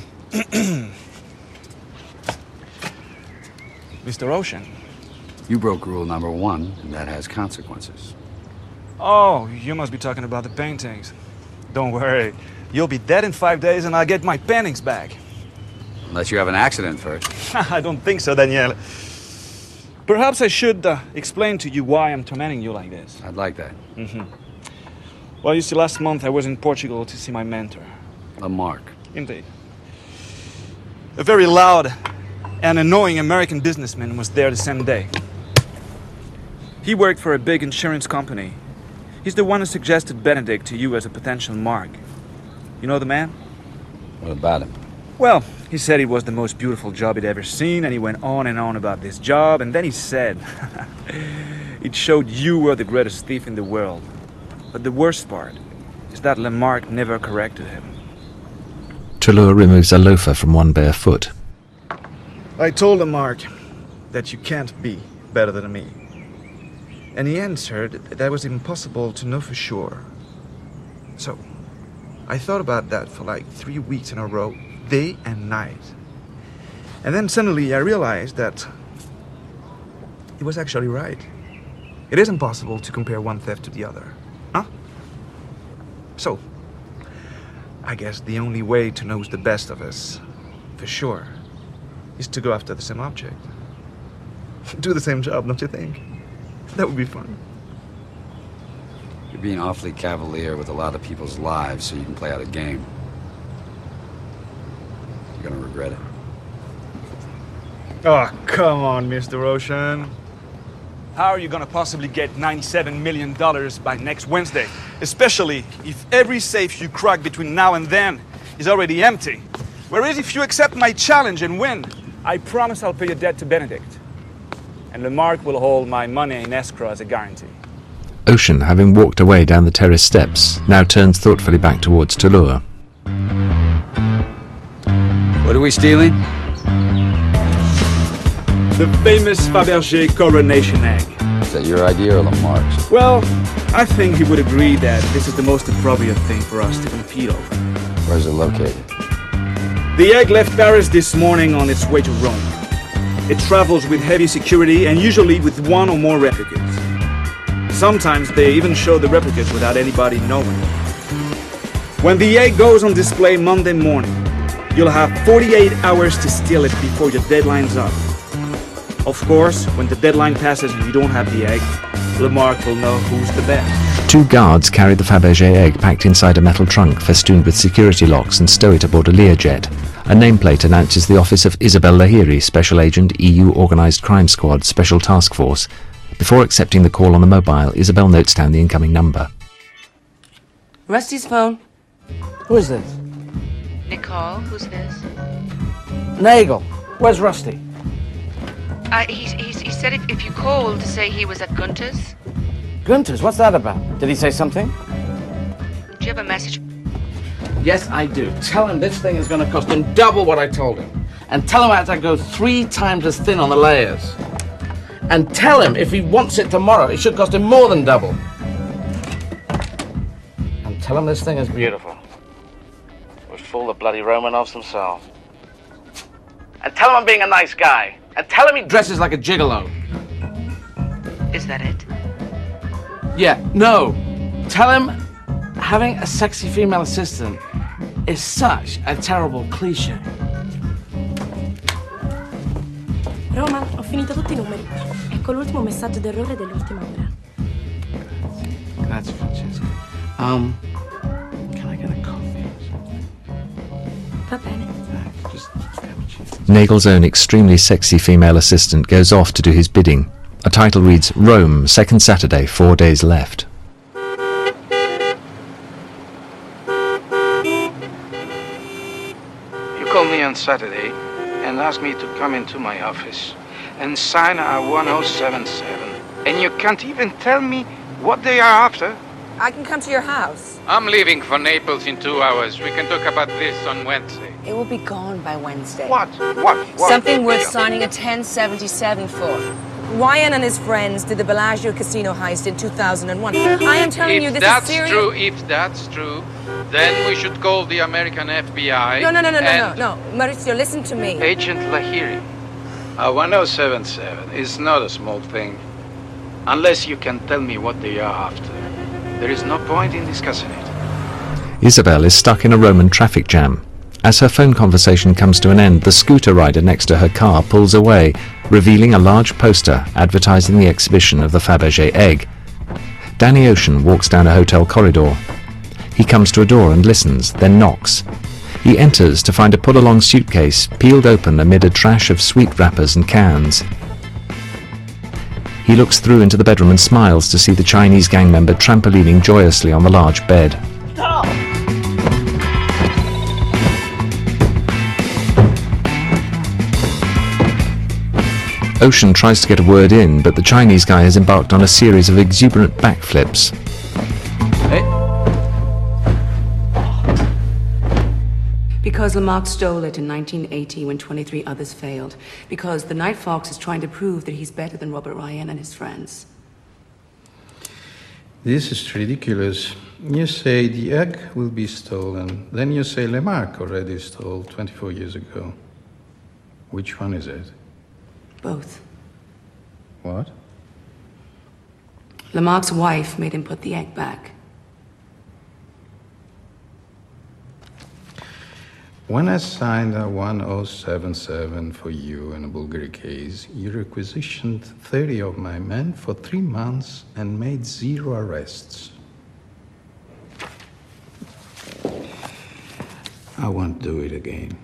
Mr. Ocean. You broke rule number 1, and that has consequences. Oh, you must be talking about the paintings. Don't worry. You'll be dead in 5 days and I'll get my paintings back. Unless you have an accident first. I don't think so, Daniel. Perhaps I should explain to you why I'm tormenting you like this. I'd like that. Well, you see, last month I was in Portugal to see my mentor. Lamarck. Indeed. A very loud and annoying American businessman was there the same day. He worked for a big insurance company. He's the one who suggested Benedict to you as a potential mark. You know the man? What about him? Well, he said it was the most beautiful job he'd ever seen, and he went on and on about this job, and then he said, it showed you were the greatest thief in the world. But the worst part is that Lamarck never corrected him. Toulour removes a loafer from one bare foot. I told Lamarck that you can't be better than me. And he answered that was impossible to know for sure. So, I thought about that for like 3 weeks in a row, day and night. And then suddenly I realized that he was actually right. It is impossible to compare one theft to the other. Huh? So, I guess the only way to know who's the best of us, for sure, is to go after the same object. Do the same job, don't you think? That would be fun. You're being awfully cavalier with a lot of people's lives so you can play out a game. You're gonna regret it. Oh, come on, Mr. Ocean. How are you gonna possibly get $97 million by next Wednesday? Especially if every safe you crack between now and then is already empty. Whereas if you accept my challenge and win, I promise I'll pay your debt to Benedict. And Lamarck will hold my money in escrow as a guarantee. Ocean, having walked away down the terrace steps, now turns thoughtfully back towards Toulour. What are we stealing? The famous Fabergé coronation egg. Is that your idea or Lamarck's? Well, I think he would agree that this is the most appropriate thing for us to compete over. Where's it located? The egg left Paris this morning on its way to Rome. It travels with heavy security and usually with one or more replicas. Sometimes they even show the replicas without anybody knowing. When the egg goes on display Monday morning, you'll have 48 hours to steal it before your deadline's up. Of course, when the deadline passes and you don't have the egg, Lamarck will know who's the best. 2 guards carry the Fabergé egg packed inside a metal trunk festooned with security locks and stow it aboard a Learjet. A nameplate announces the office of Isabelle Lahiri, Special Agent, EU Organised Crime Squad, Special Task Force. Before accepting the call on the mobile, Isabelle notes down the incoming number. Rusty's phone. Who is this? Nicole, who's this? Nagel. Where's Rusty? He said if you called to say he was at Gunter's. Gunter's? What's that about? Did he say something? Do you have a message? Yes, I do. Tell him this thing is going to cost him double what I told him. And tell him I have to go 3 times as thin on the layers. And tell him if he wants it tomorrow, it should cost him more than double. And tell him this thing is beautiful. Would fool the bloody Romanovs themselves. And tell him I'm being a nice guy. And tell him he dresses like a gigolo. Is that it? Yeah, no. Tell him having a sexy female assistant is such a terrible cliche. Roman, ho finito tutti I numeri. Ecco l'ultimo messaggio d'errore dell'ultima ora. Grazie, Francesca. Can I get a coffee? Va bene. Nagel's own extremely sexy female assistant goes off to do his bidding. A title reads, Rome, 2nd Saturday, 4 days left. You called me on Saturday and asked me to come into my office and sign a 1077. And you can't even tell me what they are after? I can come to your house. I'm leaving for Naples in 2 hours. We can talk about this on Wednesday. It will be gone by Wednesday. What? Something worth signing a 1077 for. Ryan and his friends did the Bellagio casino heist in 2001. I am telling you, this is serious. If that's true, then we should call the American FBI. No. Maurizio, listen to me. Agent Lahiri, a 1077 is not a small thing. Unless you can tell me what they are after, there is no point in discussing it. Isabel is stuck in a Roman traffic jam. As her phone conversation comes to an end, the scooter rider next to her car pulls away, revealing a large poster advertising the exhibition of the Fabergé egg. Danny Ocean walks down a hotel corridor. He comes to a door and listens, then knocks. He enters to find a pull-along suitcase peeled open amid a trash of sweet wrappers and cans. He looks through into the bedroom and smiles to see the Chinese gang member trampolining joyously on the large bed. Ocean tries to get a word in, but the Chinese guy has embarked on a series of exuberant backflips. Because Lamarck stole it in 1980 when 23 others failed. Because the Night Fox is trying to prove that he's better than Robert Ryan and his friends. This is ridiculous. You say the egg will be stolen. Then you say Lamarck already stole 24 years ago. Which one is it? Both. What? Lamarck's wife made him put the egg back. When I signed a 1077 for you in a Bulgari case, you requisitioned 30 of my men for 3 months and made 0 arrests. I won't do it again.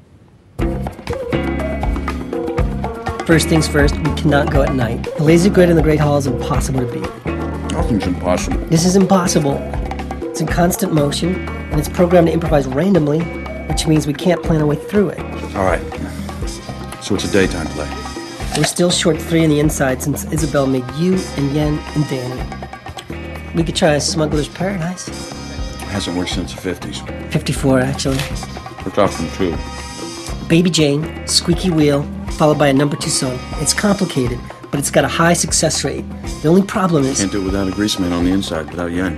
First things first, we cannot go at night. The laser grid in the Great Hall is impossible to beat. Nothing's impossible. This is impossible. It's in constant motion, and it's programmed to improvise randomly, which means we can't plan our way through it. All right. So it's a daytime play. We're still short 3 on the inside since Isabel made you and Yen and Danny. We could try a smuggler's paradise. It hasn't worked since the 50s. 54, actually. We're talking 2. Baby Jane, squeaky wheel, followed by a number 2 son. It's complicated, but it's got a high success rate. The only problem is... Can't do it without a grease man on the inside, without Yen.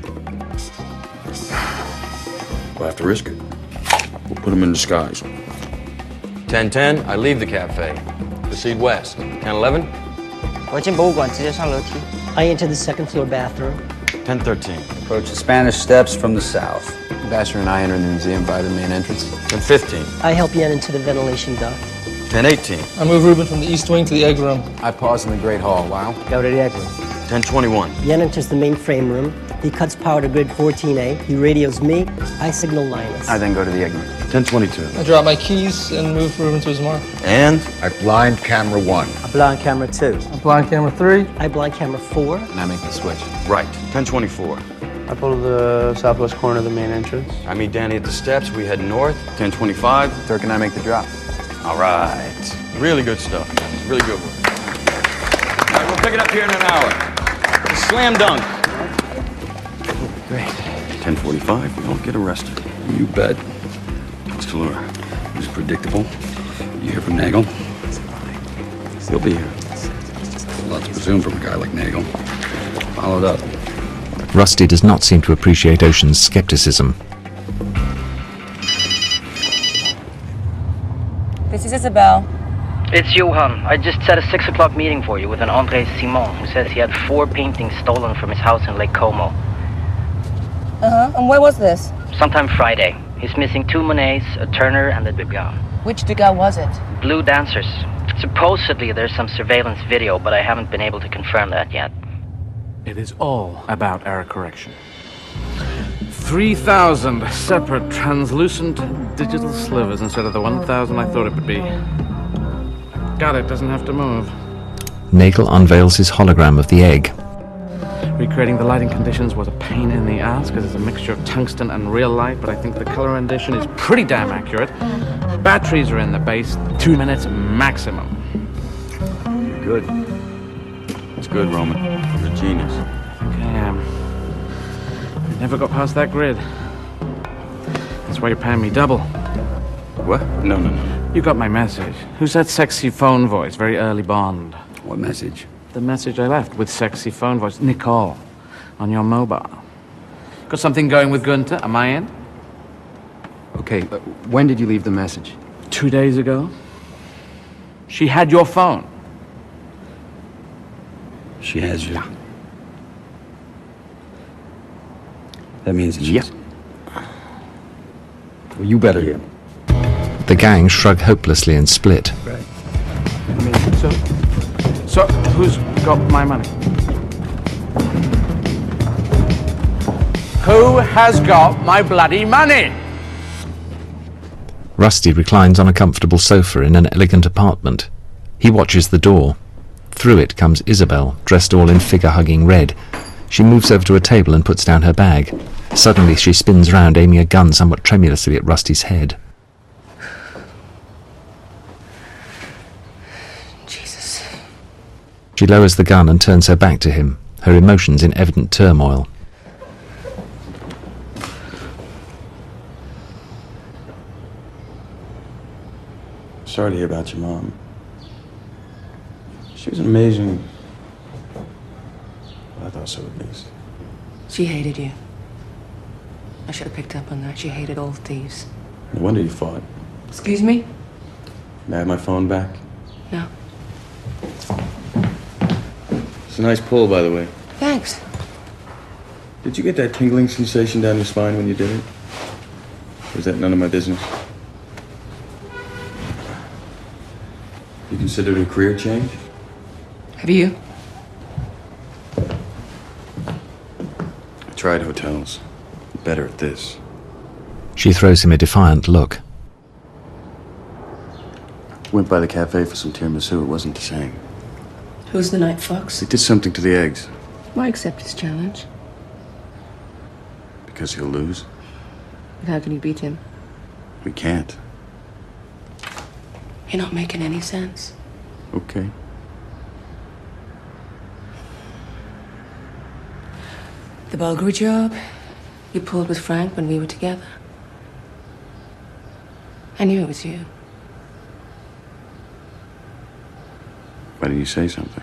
We'll have to risk it. We'll put him in disguise. 10:10, I leave the cafe. Proceed west. 10:11? 我进博物馆直接上楼梯。 I enter the second floor bathroom. 10:13. Approach the Spanish Steps from the south. Ambassador and I enter the museum by the main entrance. 10:15. I help Yen into the ventilation duct. 10:18. I move Ruben from the east wing to the egg room. I pause in the Great Hall. Wow. Go to the egg room. 10:21. Yen enters the mainframe room. He cuts power to grid 14A. He radios me. I signal Linus. I then go to the egg room. 10:22. I drop my keys and move Ruben to his mark. And? I blind camera 1. I blind camera 2. I blind camera 3. I blind camera 4. And I make the switch. Right. 10:24. I pull to the southwest corner of the main entrance. I meet Danny at the steps. We head north. 10:25. Turk and I make the drop. All right. Really good stuff, guys. Really good work. All right, we'll pick it up here in an hour. Slam dunk. Great. 10:45, we don't get arrested. You bet. What's Kalura? He's predictable. You hear from Nagel? He'll be here. A lot to presume from a guy like Nagel. Followed up. Rusty does not seem to appreciate Ocean's skepticism. This is Isabel. It's Johan. I just set a 6 o'clock meeting for you with an André Simon who says he had 4 paintings stolen from his house in Lake Como. Uh-huh. And where was this? Sometime Friday. He's missing 2 Monets, a Turner, and a Degas. Which Degas was it? Blue Dancers. Supposedly there's some surveillance video, but I haven't been able to confirm that yet. It is all about error correction. 3,000 separate translucent digital slivers instead of the 1,000 I thought it would be. Got it, doesn't have to move. Nagel unveils his hologram of the egg. Recreating the lighting conditions was a pain in the ass because it's a mixture of tungsten and real light, but I think the color rendition is pretty damn accurate. Batteries are in the base, 2 minutes maximum. You're good. It's good, Roman. You're a genius. I never got past that grid. That's why you're paying me double. What? No. You got my message. Who's that sexy phone voice? Very early Bond. What message? The message I left with sexy phone voice. Nicole. On your mobile. Got something going with Gunther? Am I in? Okay, when did you leave the message? 2 days ago. She had your phone. She has you. That means yes. Well, you better hear. The gang shrug hopelessly and split. Right. So who's got my money? Who has got my bloody money? Rusty reclines on a comfortable sofa in an elegant apartment. He watches the door. Through it comes Isabel, dressed all in figure-hugging red. She moves over to a table and puts down her bag. Suddenly she spins round, aiming a gun somewhat tremulously at Rusty's head. Jesus. She lowers the gun and turns her back to him, her emotions in evident turmoil. Sorry to hear about your mom. She was an amazing... Well, I thought so at least. She hated you. I should have picked up on that. She hated all thieves. No wonder you fought. Excuse me? May I have my phone back? No. It's a nice pull, by the way. Thanks. Did you get that tingling sensation down your spine when you did it? Or is that none of my business? You considered a career change? Have you? I tried hotels. Better at this. She throws him a defiant look. Went by the cafe for some tiramisu. It wasn't the same. Who's the night fox? They did something to the eggs. Why accept his challenge? Because he'll lose. But how can you beat him? We can't. You're not making any sense. Okay. The Bulgari job you pulled with Frank when we were together. I knew it was you. Why didn't you say something?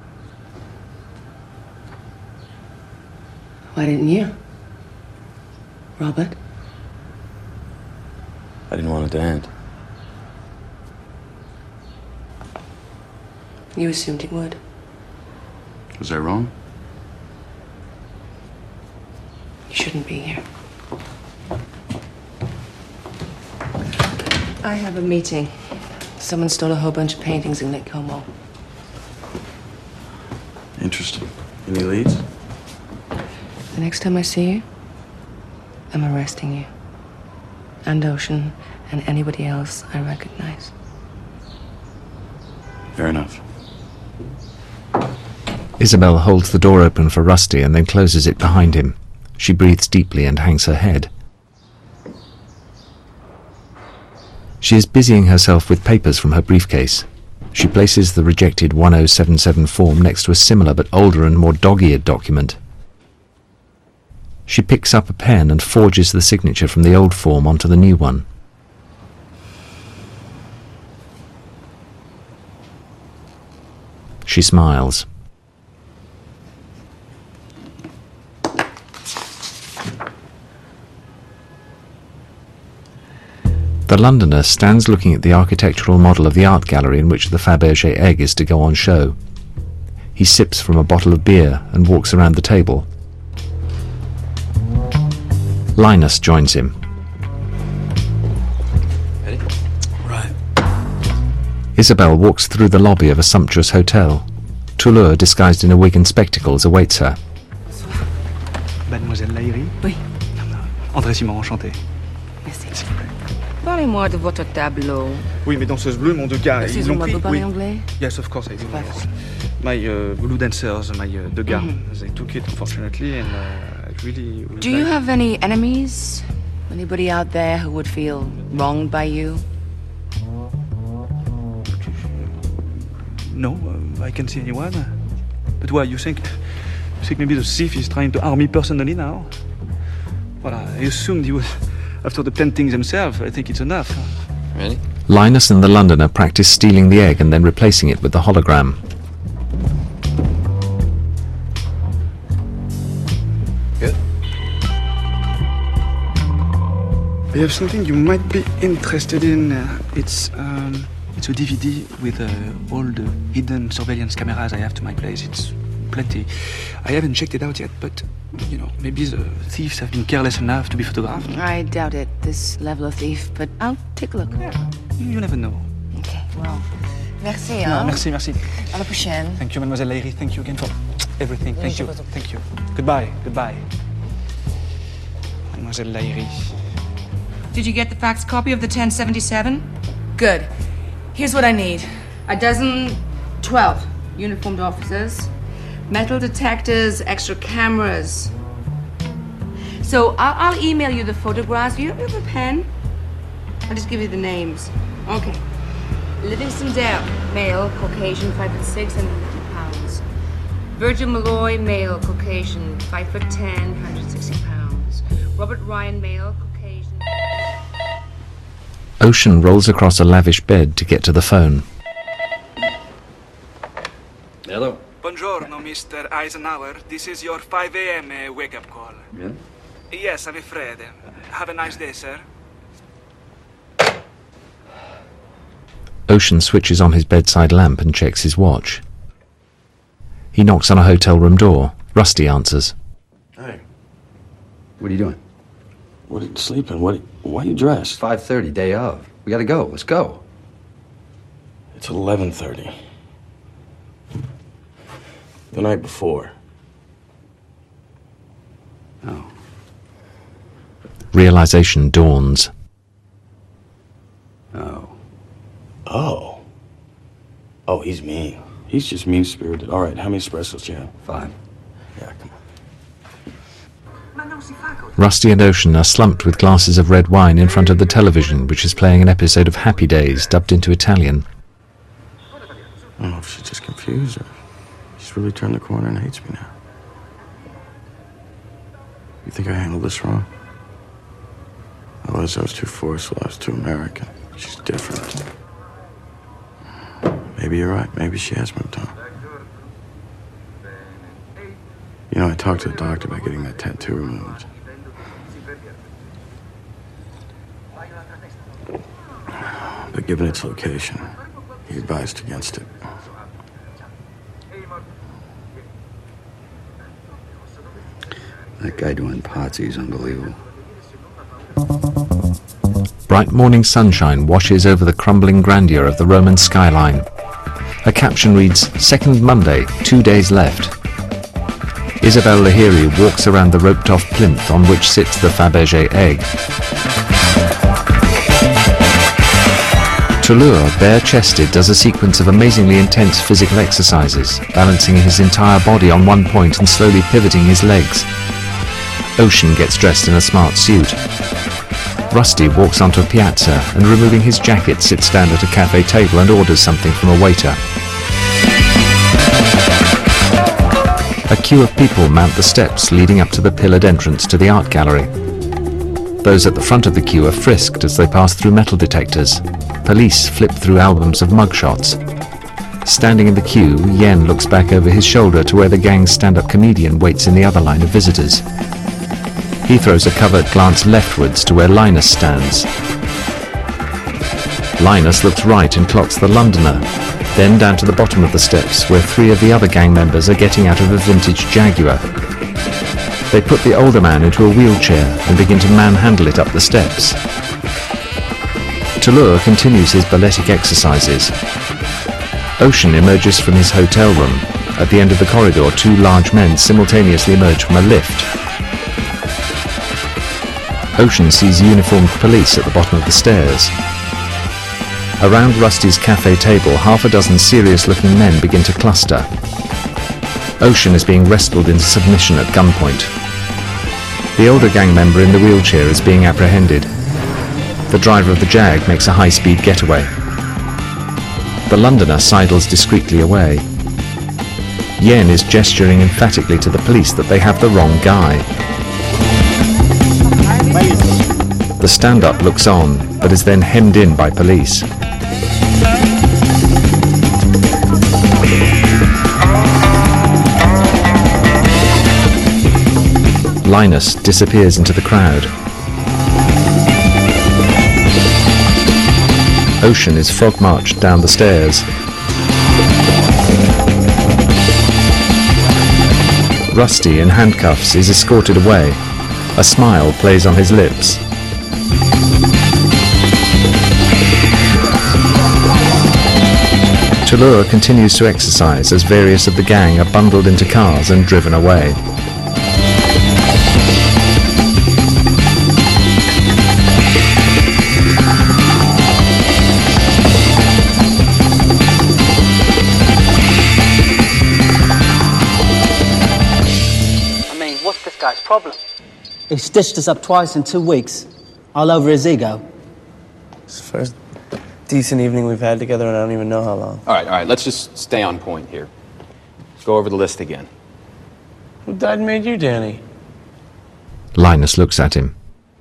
Why didn't you? Robert? I didn't want it to end. You assumed it would. Was I wrong? You shouldn't be here. I have a meeting. Someone stole a whole bunch of paintings in Lake Como. Interesting. Any leads? The next time I see you, I'm arresting you. And Ocean, and anybody else I recognize. Fair enough. Isabel holds the door open for Rusty and then closes it behind him. She breathes deeply and hangs her head. She is busying herself with papers from her briefcase. She places the rejected 1077 form next to a similar but older and more dog-eared document. She picks up a pen and forges the signature from the old form onto the new one. She smiles. The Londoner stands looking at the architectural model of the art gallery in which the Fabergé egg is to go on show. He sips from a bottle of beer and walks around the table. Linus joins him. Ready? Right. Isabel walks through the lobby of a sumptuous hotel. Toulour, disguised in a wig and spectacles, awaits her. Mademoiselle Lahiri? Oui. André Simon, enchanté. Merci. Parlez-moi de votre tableau. Oui, mes danseuses bleues, mon deux gars, ils l'ont Excusez-moi, pris. vous parlez Oui. anglais? Yes, of course I do. Yes. My blue dancers, my deux gars, they took it unfortunately, and I really. Do you have any enemies? Anybody out there who would feel wronged by you? No, I can't see anyone. But why, you think maybe the thief is trying to harm me personally now? Well, I assumed he was after the planting himself. I think it's enough. Ready? Linus and the Londoner practice stealing the egg and then replacing it with the hologram. Good. I have something you might be interested in. It's a DVD with all the hidden surveillance cameras I have to my place. It's plenty. I haven't checked it out yet, but, you know, maybe the thieves have been careless enough to be photographed. I doubt it, this level of thief, but I'll take a look. Yeah, you never know. Okay, well, merci, No, hein? merci. À la prochaine. Thank you, Mademoiselle Lahiri. Thank you again for everything. Thank you. Thank you. Goodbye. Mademoiselle Lahiri. Did you get the fax copy of the 1077? Good. Here's what I need. 12 uniformed officers, metal detectors, extra cameras. So I'll email you the photographs. Do you have a pen? I'll just give you the names. Okay. Livingston Dale, male, Caucasian, 5'6", 150 pounds. Virgil Malloy, male, Caucasian, 5'10", 160 pounds. Robert Ryan, male, Caucasian. Ocean rolls across a lavish bed to get to the phone. Hello. Buongiorno, Mr. Eisenhower. This is your 5 a.m. wake-up call. Yeah? Yes, I'm Fred. Have a nice day, sir. Ocean switches on his bedside lamp and checks his watch. He knocks on a hotel room door. Rusty answers. Hey. What are you doing? What are you sleeping? Why are you dressed? 5:30, day of. We gotta go. Let's go. It's 11:30. The night before. Oh. Realization dawns. Oh. Oh. Oh, he's mean. He's just mean-spirited. All right, how many espressos do you have? 5. Yeah, come on. Rusty and Ocean are slumped with glasses of red wine in front of the television, which is playing an episode of Happy Days, dubbed into Italian. I don't know if she's just confused or she's really turned the corner and hates me now. You think I handled this wrong? I was too forceful, I was too American. She's different. Maybe you're right, maybe she has moved on. You know, I talked to the doctor about getting that tattoo removed. But given its location, he advised against it. That guy doing Potsy is unbelievable. Bright morning sunshine washes over the crumbling grandeur of the Roman skyline. A caption reads, "Second Monday, 2 days left." Isabel Lahiri walks around the roped-off plinth on which sits the Fabergé egg. Toulour, bare-chested, does a sequence of amazingly intense physical exercises, balancing his entire body on one point and slowly pivoting his legs. Ocean gets dressed in a smart suit. Rusty walks onto a piazza and, removing his jacket, sits down at a cafe table and orders something from a waiter. A queue of people mount the steps leading up to the pillared entrance to the art gallery. Those at the front of the queue are frisked as they pass through metal detectors. Police flip through albums of mugshots. Standing in the queue, Yen looks back over his shoulder to where the gang's stand-up comedian waits in the other line of visitors. He throws a covert glance leftwards to where Linus stands. Linus looks right and clocks the Londoner, then down to the bottom of the steps where 3 of the other gang members are getting out of a vintage Jaguar. They put the older man into a wheelchair and begin to manhandle it up the steps. Toulour continues his balletic exercises. Ocean emerges from his hotel room. At the end of the corridor, two large men simultaneously emerge from a lift. Ocean sees uniformed police at the bottom of the stairs. Around Rusty's cafe table, half a dozen serious-looking men begin to cluster. Ocean is being wrestled into submission at gunpoint. The older gang member in the wheelchair is being apprehended. The driver of the Jag makes a high-speed getaway. The Londoner sidles discreetly away. Yen is gesturing emphatically to the police that they have the wrong guy. The stand-up looks on, but is then hemmed in by police. Linus disappears into the crowd. Ocean is frog-marched down the stairs. Rusty, in handcuffs, is escorted away. A smile plays on his lips. Toulour continues to exercise as various of the gang are bundled into cars and driven away. What's this guy's problem? He stitched us up twice in 2 weeks, all over his ego. It's the first decent evening we've had together, and I don't even know how long. All right, let's just stay on point here. Let's go over the list again. Who died and made you, Danny? Linus looks at him.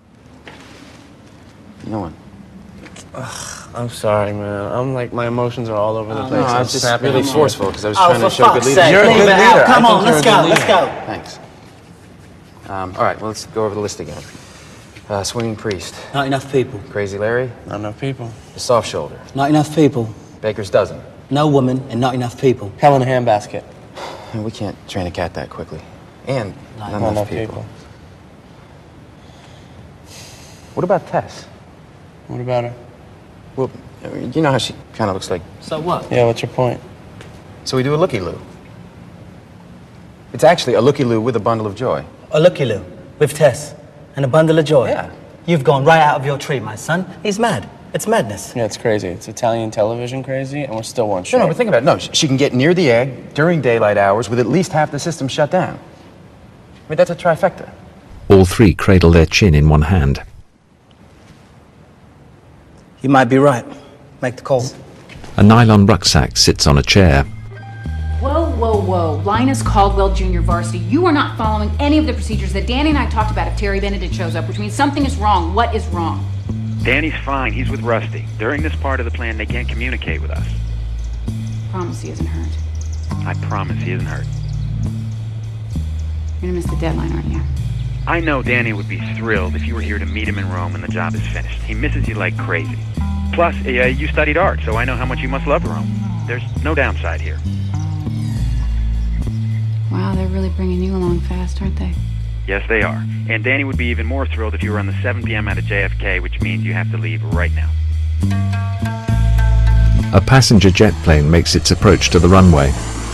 No one. Ugh, I'm sorry, man. I'm like, my emotions are all over the place. No, I was just snapping. really forceful because I was trying to for show good fuck's leadership. sake, You're a leave good it out. leader. Come I on, think let's you're a go, good let's leader. go. Thanks. All right, well, let's go over the list again. Swinging Priest. Not enough people. Crazy Larry. Not enough people. The Soft Shoulder. Not enough people. Baker's Dozen. No woman and not enough people. Hell in a handbasket. We can't train a cat that quickly. And not Not enough people. What about Tess? What about her? Well, you know how she kind of looks like... So what? Yeah, what's your point? So we do a looky-loo. It's actually a looky-loo with a bundle of joy. A looky-loo with Tess and a bundle of joy. Yeah. You've gone right out of your tree, my son. He's mad. It's madness. Yeah, it's crazy. It's Italian television crazy, and we're still one short. No, but think about it. No, she can get near the egg during daylight hours with at least half the system shut down. I mean, that's a trifecta. All three cradle their chin in one hand. You might be right. Make the call. A nylon rucksack sits on a chair. Whoa, whoa, whoa. Linus Caldwell Jr. Varsity, you are not following any of the procedures that Danny and I talked about if Terry Benedict shows up, which means something is wrong. What is wrong? Danny's fine. He's with Rusty. During this part of the plan, they can't communicate with us. Promise he isn't hurt. I promise he isn't hurt. You're gonna miss the deadline, aren't you? I know Danny would be thrilled if you were here to meet him in Rome when the job is finished. He misses you like crazy. Plus, you studied art, so I know how much you must love Rome. There's no downside here. Wow, they're really bringing you along fast, aren't they? Yes, they are. And Danny would be even more thrilled if you were on the 7 p.m. out of JFK, which means you have to leave right now. A passenger jet plane makes its approach to the runway.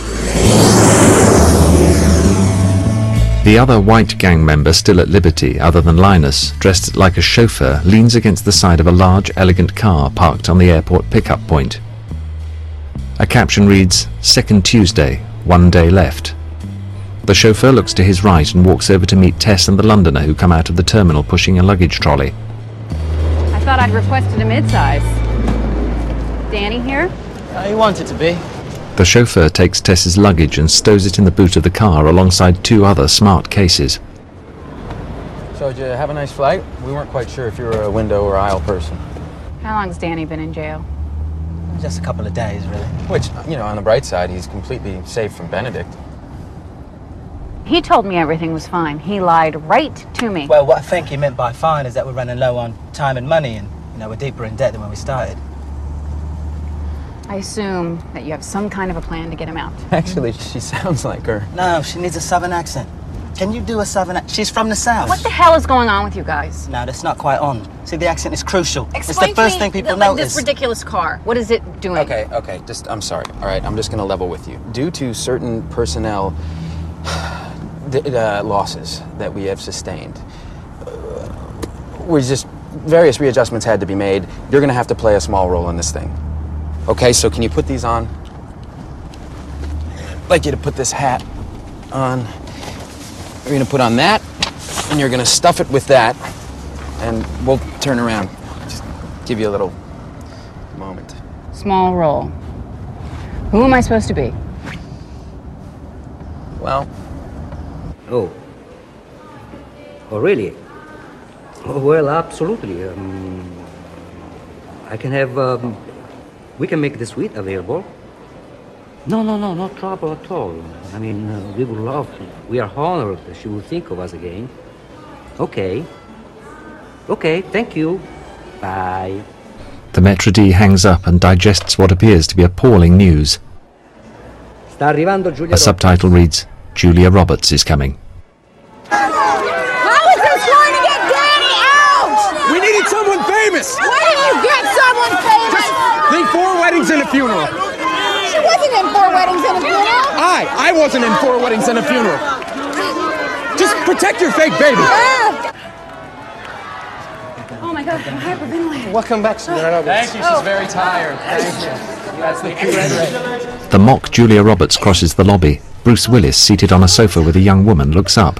The other white gang member still at liberty, other than Linus, dressed like a chauffeur, leans against the side of a large, elegant car parked on the airport pickup point. A caption reads, "Second Tuesday, 1 day left." The chauffeur looks to his right and walks over to meet Tess and the Londoner who come out of the terminal pushing a luggage trolley. I thought I'd requested a midsize. Danny here? He wanted to be. The chauffeur takes Tess's luggage and stows it in the boot of the car alongside two other smart cases. So, did you have a nice flight? We weren't quite sure if you were a window or aisle person. How long's Danny been in jail? Just a couple of days, really. Which, you know, on the bright side, he's completely safe from Benedict. He told me everything was fine. He lied right to me. Well, what I think he meant by fine is that we're running low on time and money, and, you know, we're deeper in debt than when we started. I assume that you have some kind of a plan to get him out. Actually, she sounds like her. No, she needs a southern accent. Can you do a southern accent? She's from the south. What the hell is going on with you guys? No, that's not quite on. See, the accent is crucial. Explain it's the first thing people notice. This ridiculous car. What is it doing? Okay, I'm sorry. All right, I'm just gonna level with you. Due to certain personnel losses that we have sustained, various readjustments had to be made. You're gonna have to play a small role in this thing. Okay, so can you put these on? I'd like you to put this hat on. You're gonna put on that, and you're gonna stuff it with that, and we'll turn around. Just give you a little moment. Small role. Who am I supposed to be? Well. Oh, really? Oh, well, absolutely. I can have, we can make the suite available. No, not trouble at all. I mean, we would love to. We are honored that she will think of us again. Okay, thank you. Bye. The maître d' hangs up and digests what appears to be appalling news. A subtitle reads, Julia Roberts is coming. How is this going to get Danny out? We needed someone famous! Where did you get someone famous? Think 4 weddings and a funeral. She wasn't in 4 weddings and a funeral. I wasn't in 4 weddings and a funeral. Just protect your fake baby. Oh my God, I'm hyperventilating. Welcome back, sweetheart. Thank you, she's very tired. Thank you. That's the cue. The mock Julia Roberts crosses the lobby. Bruce Willis, seated on a sofa with a young woman, looks up.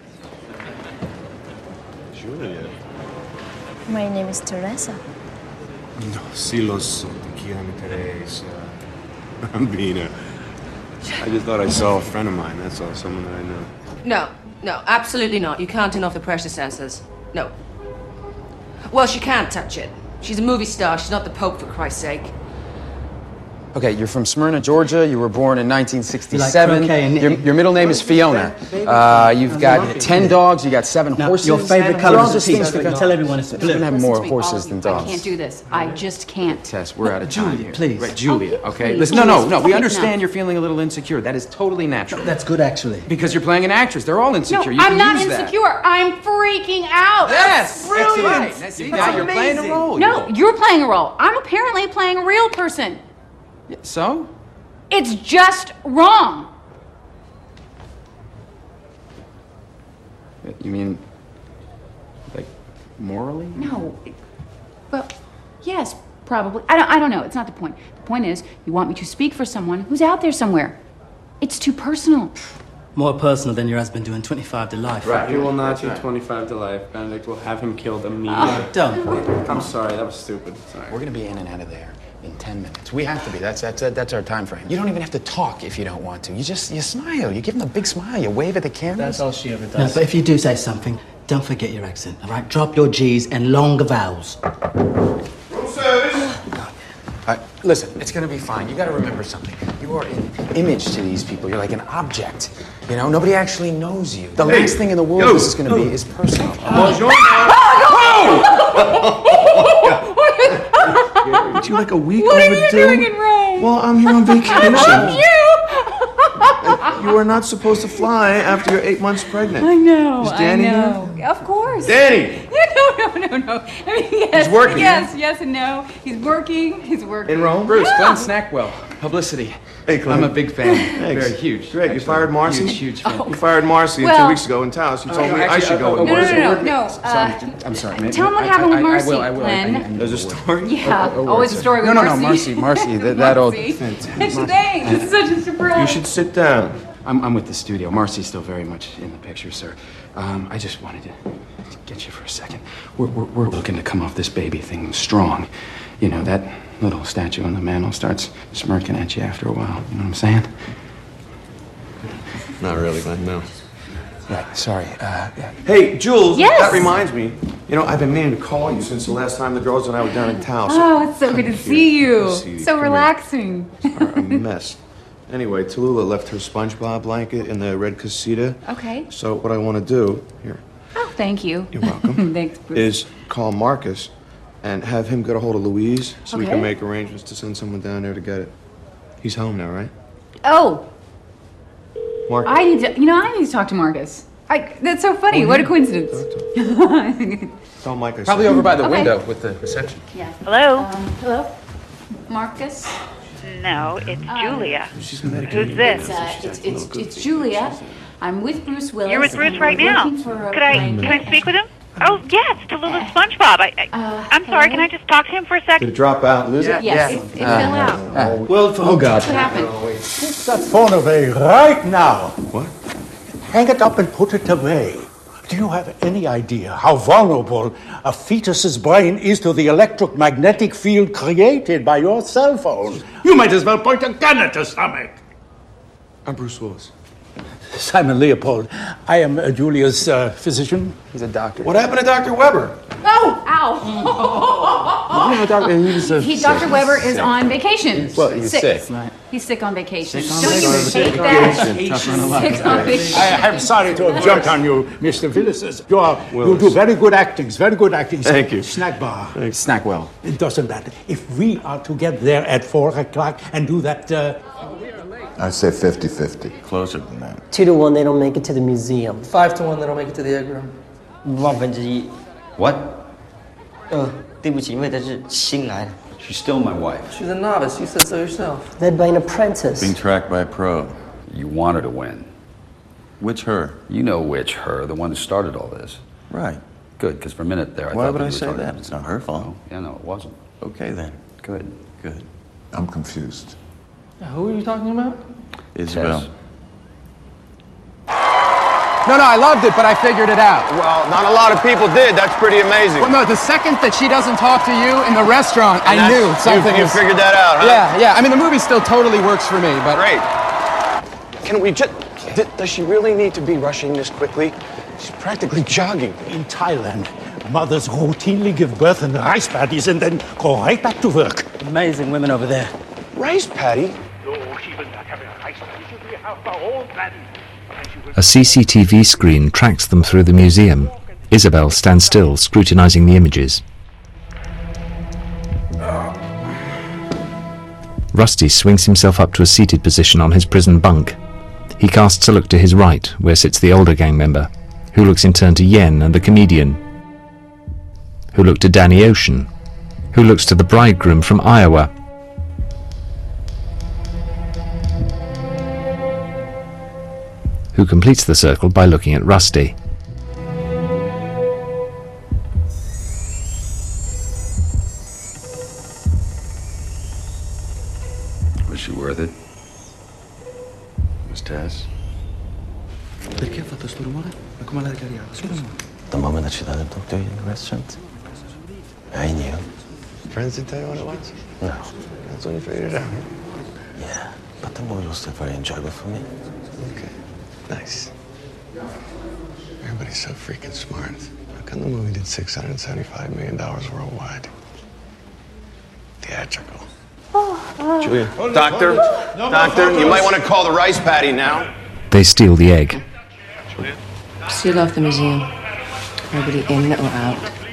Julia. My name is Teresa. No, sí lo so. Te quiero, Teresa. Bambina. I just thought I saw a friend of mine, that's all, someone that I know. No, absolutely not. You can't turn off the pressure sensors. No. Well, she can't touch it. She's a movie star. She's not the Pope, for Christ's sake. Okay, you're from Smyrna, Georgia. You were born in 1967. You like croquet and knitting? Your middle name is Fiona. You've got 10 dogs. You got 7 horses. Your favorite color is peach. Tell everyone it's blue. You're gonna have more horses than dogs. I can't do this. I just can't. Tess, we're out of time Julia, here. please. Right, Julia, okay? please. Listen, no. We Okay, understand no. you're feeling a little insecure. That is totally natural. That's good, actually. Because you're playing an actress. They're all insecure. You I'm can not use that. insecure. I'm freaking out. Yes! Brilliant. Right. Now, see, now you're playing a role. No, you're playing a role. I'm apparently playing a real person. Yeah, so? It's just wrong. You mean, like, morally? No. Well, yes, probably. I don't know. It's not the point. The point is, you want me to speak for someone who's out there somewhere. It's too personal. More personal than your husband doing 25 to life. Right. He will not do 25 to life. Benedict will have him killed immediately. Don't. I'm sorry, that was stupid. Sorry. We're gonna be in and out of there in 10 minutes. We have to be. That's our time frame. You don't even have to talk if you don't want to. You smile. You give them a big smile. You wave at the cameras. That's all she ever does. No, but if you do say something, don't forget your accent, all right? Drop your G's and longer vowels. Room service. All right, listen, it's gonna be fine. You gotta remember something. You are an image to these people. You're like an object. You know, nobody actually knows you. The last thing in the world this is gonna be is personal. Bonjour. Aren't you like a week What overdue? are you doing in Rome? Well, I'm here on vacation. I love you. You are not supposed to fly after you're 8 months pregnant. I know. Is Danny I know. Of course. Danny! No. I mean, yes. He's working. Yes and no. He's working. In Rome? Bruce, Yeah. Glenn Snackwell, publicity. Hey, Glenn. I'm a big fan. Thanks. Very huge. Great. You fired Marcy? Huge fan. You fired Marcy Well- 2 weeks ago in Taos. You told me I should go. No. I'm sorry. Tell him what happened with Marcy, I will. Glenn. There's a story? Yeah, always a story with No, Marcy. Marcy, that old... Thanks. This is such a surprise. You should sit down. I'm with the studio. Marcy's still very much in the picture, sir. I just wanted to get you for a second. We're looking to come off this baby thing strong. You know, that little statue on the mantle starts smirking at you after a while. You know what I'm saying? Not really, Glenn, no. Right, sorry. Hey, Jules, Yes? that reminds me. You know, I've been meaning to call you since the last time the girls and I were down in Taos. Oh, it's so good to see you. Good to see you. So Come here. relaxing. Are a mess. Anyway, Tallulah left her SpongeBob blanket in the red casita. Okay. So what I want to do here Oh, thank you. You're welcome. Thanks, Bruce. is call Marcus and have him get a hold of Louise so we Okay. can make arrangements to send someone down there to get it. He's home now, right? Oh, Marcus. I need to talk to Marcus. That's so funny. What a coincidence. Don't like her. Probably over by the Okay. window with the reception. Yeah. Hello? Hello? Marcus? No, it's Julia. She's Who's this? It's Julia. I'm with Bruce Willis. You're with Bruce and right we're now. looking for a Can I speak with him? Oh, yes, Tallulah SpongeBob. I'm sorry, can I just talk to him for a second? Did it drop out and lose it? Yes, it fell out. Well, Oh, God. What happened? take that phone away right now. What? Hang it up and put it away. Do you have any idea how vulnerable a fetus's brain is to the electromagnetic field created by your cell phone? You might as well point a gun at her stomach. I'm Bruce Willis. Simon Leopold. I am Julia's physician. He's a doctor. What happened to Dr. Weber? Oh, ow! No, Doctor, he was Dr. Weber is on vacation. Well, he was sick. He's sick on vacation. Sick on Don't you vacation. hate that? Sick on vacation. I'm sorry to have jumped on you, Mr. Willis. You do very good actings, very good acting. Thank you. Snack bar. Snack well. It doesn't matter. If we are to get there at 4 o'clock and do that, I'd say 50-50. Closer than that. 2-1, they don't make it to the museum. 5-1, they don't make it to the egg room. 1/1. What? 对不起，因为她是新来的。 She's still my wife. She's a novice. You said so yourself. Led by an apprentice. Being tracked by a pro. You want her to win. Which her? You know which her, the one who started all this. Right. Good, because for a minute there I Why thought would that I you were say talking- that? It's not her fault. Oh, yeah, no, it wasn't. Okay then. Good. Good. I'm confused. Who are you talking about? Isabel. No, I loved it, but I figured it out. Well, not a lot of people did. That's pretty amazing. Well, no, the second that she doesn't talk to you in the restaurant, And I that's- knew something you was... figured that out, huh? Yeah. I mean, the movie still totally works for me, but... Great. Can we just... Does she really need to be rushing this quickly? She's practically jogging. in Thailand, mothers routinely give birth in rice paddies and then go right back to work. Amazing women over there. Rice paddy? A CCTV screen tracks them through the museum. Isabel stands still, scrutinizing the images. Rusty swings himself up to a seated position on his prison bunk. He casts a look to his right, where sits the older gang member, who looks in turn to Yen and the comedian, who look to Danny Ocean, who looks to the bridegroom from Iowa, who completes the circle by looking at Rusty. Was she worth it? Was Tess? Perché ha fatto sto rumore? Ma come l'ha caricato? The moment that she let him talk to you in the restaurant, I knew. Friends didn't tell you what it was? No. That's when you figured it out. Yeah, but the movie was still very enjoyable for me. Okay. Nice. Everybody's so freaking smart. How come the movie did $675 million worldwide? Theatrical. Julia. Doctor, you might want to call the rice paddy now. They steal the egg. Seal off the museum. Nobody in or out.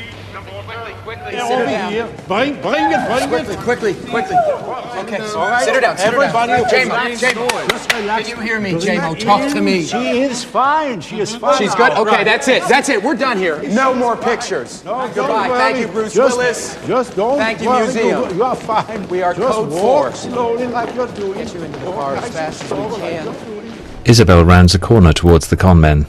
Over here. Bring it. Quickly. Okay, all right. Sit her down. Everybody, J-Mo, can you hear me, J-Mo? Talk to me. She is fine. She's good? Okay, that's it. We're done here. No more pictures. No, Goodbye. Thank you, Bruce Willis. Just don't Thank you, worry. museum. You are fine. We are just code walk 4. slowly like you're doing. Get you into the car as fast as we can. Isabel rounds a corner towards the con men.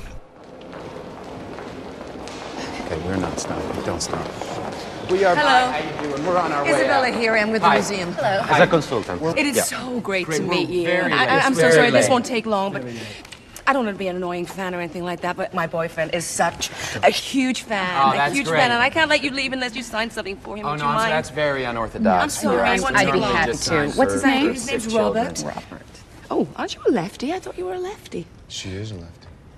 Okay, we're not stopping. Don't stop. We are. Hello. How you doing? We're on our way. Isabella out. here. I'm with Hi. the museum. Hello. As a consultant. It is so great to meet you. very I'm so late. sorry. Very This late. won't take long, but I don't want to be an annoying fan or anything like that. But my boyfriend is such a huge fan, Oh, a that's huge great. fan, and I can't let you leave unless you sign something for him. Oh Would no, you mind? that's very unorthodox. I'm sorry. You're I'd be asking happy to to. sign What's his for name? the His name's sick children. Robert. Oh, aren't you a lefty? I thought you were a lefty. She is a lefty.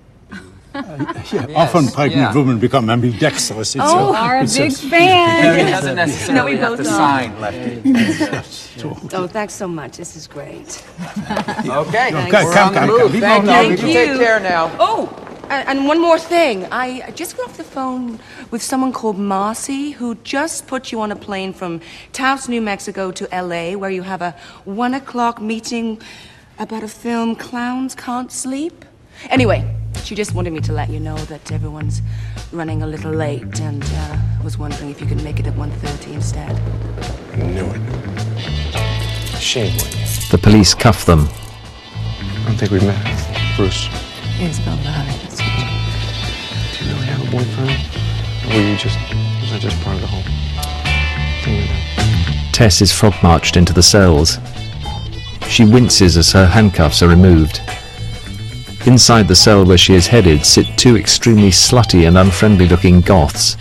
Often pregnant women become ambidextrous. It's Oh, are a it's big fan. He doesn't necessarily No, we have both to are. sign, Lefty. Oh, thanks so much. This is great. Okay, Thanks. we're on the move. Thank you. You take care now. Oh, and one more thing. I just got off the phone with someone called Marcy who just put you on a plane from Taos, New Mexico to LA, where you have a 1 o'clock meeting about a film, Clowns Can't Sleep. Anyway, She just wanted me to let you know that everyone's running a little late and was wondering if you could make it at 1:30 instead. I knew it. Shame on you. The police cuff them. I don't think we met, Bruce. Isabel, darling. Do you really have a boyfriend? Or was I just part of the whole thing? Tess is frog-marched into the cells. She winces as her handcuffs are removed. Inside the cell where she is headed sit two extremely slutty and unfriendly-looking goths.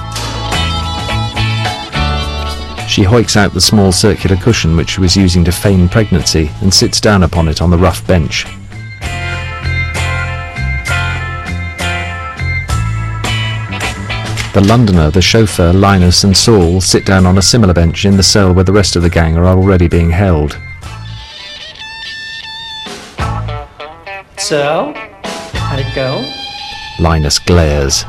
She hoiks out the small circular cushion which she was using to feign pregnancy and sits down upon it on the rough bench. The Londoner, the chauffeur, Linus and Saul sit down on a similar bench in the cell where the rest of the gang are already being held. So, how'd it go? Linus glares.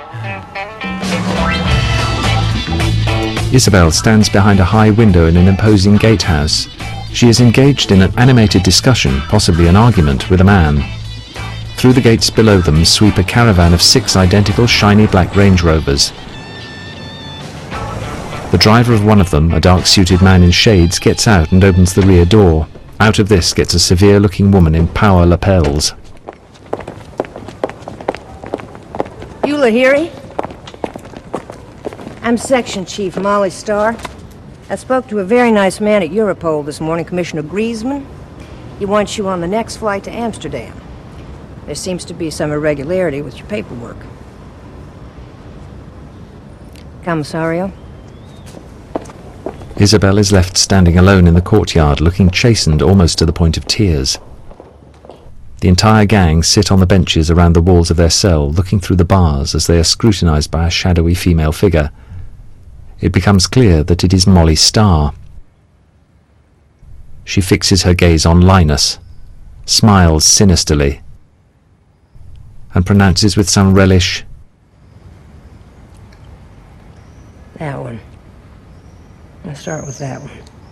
Isabel stands behind a high window in an imposing gatehouse. She is engaged in an animated discussion, possibly an argument, with a man. Through the gates below them sweep a caravan of 6 identical shiny black Range Rovers. The driver of one of them, a dark-suited man in shades, gets out and opens the rear door. Out of this gets a severe-looking woman in power lapels. You Lahiri? I'm Section Chief Molly Starr. I spoke to a very nice man at Europol this morning, Commissioner Griezmann. He wants you on the next flight to Amsterdam. There seems to be some irregularity with your paperwork. Commissario? Isabel is left standing alone in the courtyard, looking chastened almost to the point of tears. The entire gang sit on the benches around the walls of their cell, looking through the bars as they are scrutinized by a shadowy female figure. It becomes clear that it is Molly Starr. She fixes her gaze on Linus, smiles sinisterly, and pronounces with some relish, That one. Let's start with that one.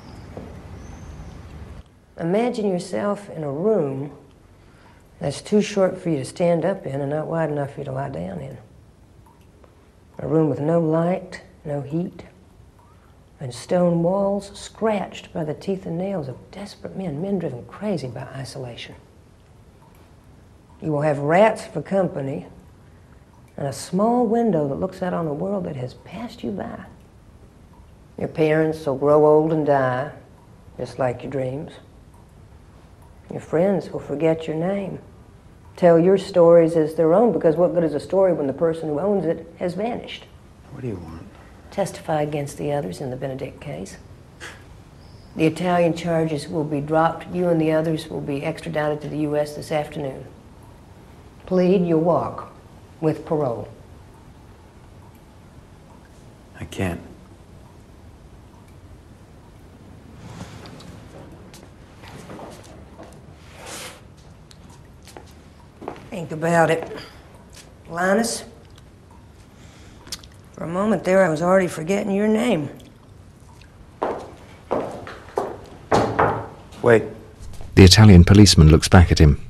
Imagine yourself in a room that's too short for you to stand up in and not wide enough for you to lie down in. A room with no light, no heat, and stone walls scratched by the teeth and nails of desperate men driven crazy by isolation. You will have rats for company and a small window that looks out on a world that has passed you by. Your parents will grow old and die, just like your dreams. Your friends will forget your name, tell your stories as their own, because what good is a story when the person who owns it has vanished? What do you want? Testify against the others in the Benedict case. The Italian charges will be dropped. You and the others will be extradited to the U.S. this afternoon. Plead, you'll walk, with parole. I can't. Think about it. Linus? For a moment there, I was already forgetting your name. Wait. The Italian policeman looks back at him.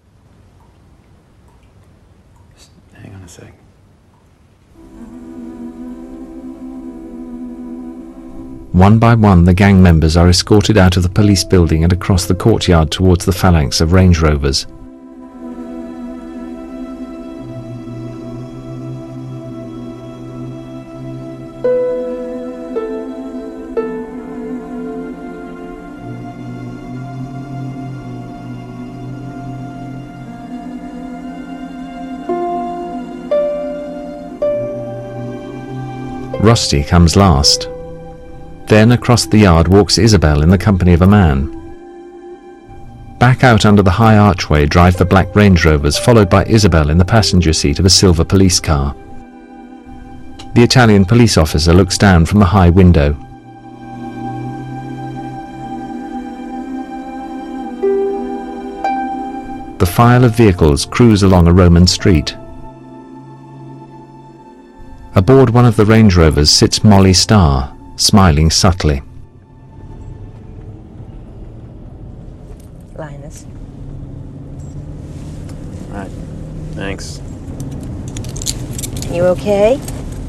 Hang on a sec. One by one, the gang members are escorted out of the police building and across the courtyard towards the phalanx of Range Rovers. Rusty comes last. Then across the yard walks Isabel in the company of a man. Back out under the high archway drive the black Range Rovers, followed by Isabel in the passenger seat of a silver police car. The Italian police officer looks down from the high window. The file of vehicles cruise along a Roman street. Aboard one of the Range Rovers sits Molly Starr, smiling subtly. Linus. Right. Thanks. You okay?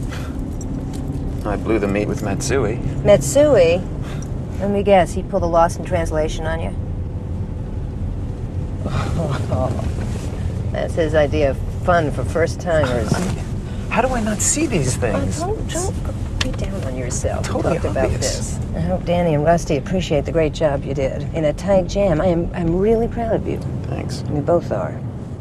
I blew the meet with Matsui. Matsui? Let me guess, he pulled a lost in translation on you? Oh, that's his idea of fun for first-timers. How do I not see these things? Don't be down on yourself. Totally We talked about obvious. this. I hope Danny and Rusty appreciate the great job you did. In a tight jam, I'm really proud of you. Thanks. We both are.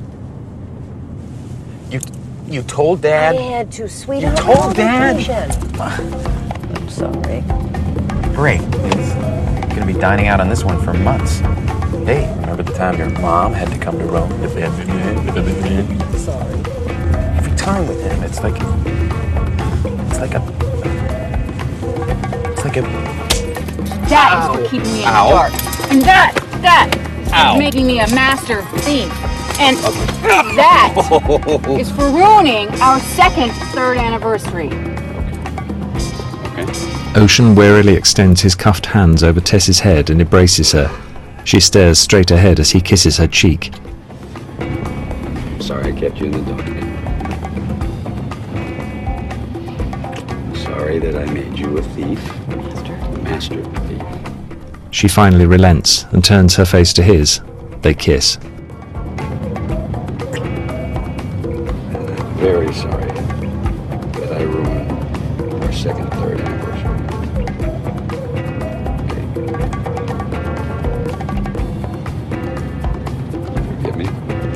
You told Dad? I had to, sweetheart. You told Dad? I'm sorry. Great. He's gonna be dining out on this one for months. Hey, remember the time your mom had to come to Rome? Sorry. Every time with him, it's like a That is for keeping me in the dark. And that is making me a master thief. And that is for ruining our third anniversary. Ocean warily extends his cuffed hands over Tess's head and embraces her. She stares straight ahead as he kisses her cheek. Sorry I kept you in the dark. Sorry that I made you a thief. Master thief. She finally relents and turns her face to his. They kiss. Very sorry that I ruined our third anniversary. Forgive me?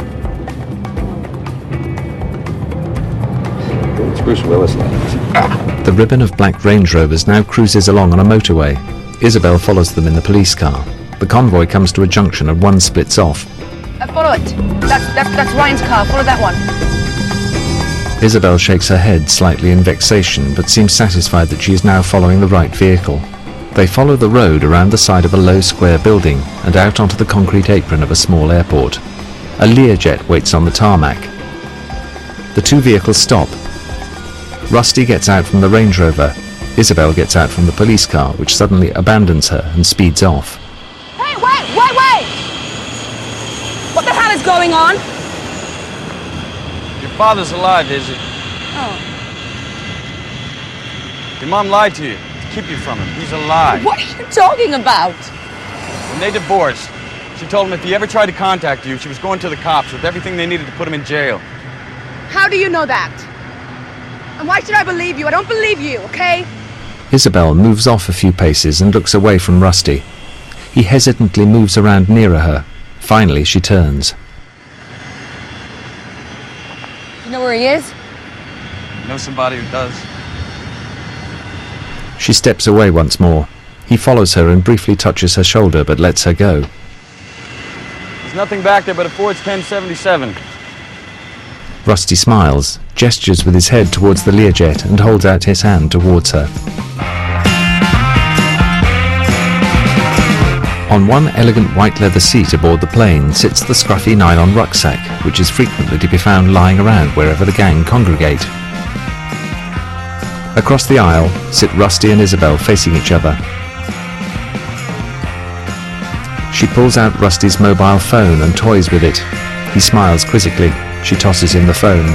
It's Bruce Willis lens. The ribbon of black Range Rovers now cruises along on a motorway. Isabel follows them in the police car. The convoy comes to a junction and one splits off. Follow it. That's Ryan's car. Follow that one. Isabel shakes her head slightly in vexation, but seems satisfied that she is now following the right vehicle. They follow the road around the side of a low square building and out onto the concrete apron of a small airport. A Learjet waits on the tarmac. The two vehicles stop. Rusty gets out from the Range Rover. Isabel gets out from the police car, which suddenly abandons her and speeds off. Hey, wait! What the hell is going on? Your father's alive, is it? Oh. Your mom lied to you to keep you from him. He's alive. What are you talking about? When they divorced, she told him if he ever tried to contact you, she was going to the cops with everything they needed to put him in jail. How do you know that? And why should I believe you? I don't believe you, okay? Isabel moves off a few paces and looks away from Rusty. He hesitantly moves around nearer her. Finally, she turns. You know where he is? You know somebody who does? She steps away once more. He follows her and briefly touches her shoulder but lets her go. There's nothing back there but a Ford's 1077. Rusty smiles, gestures with his head towards the Learjet and holds out his hand towards her. On one elegant white leather seat aboard the plane sits the scruffy nylon rucksack, which is frequently to be found lying around wherever the gang congregate. Across the aisle sit Rusty and Isabel facing each other. She pulls out Rusty's mobile phone and toys with it. He smiles quizzically. She tosses him the phone.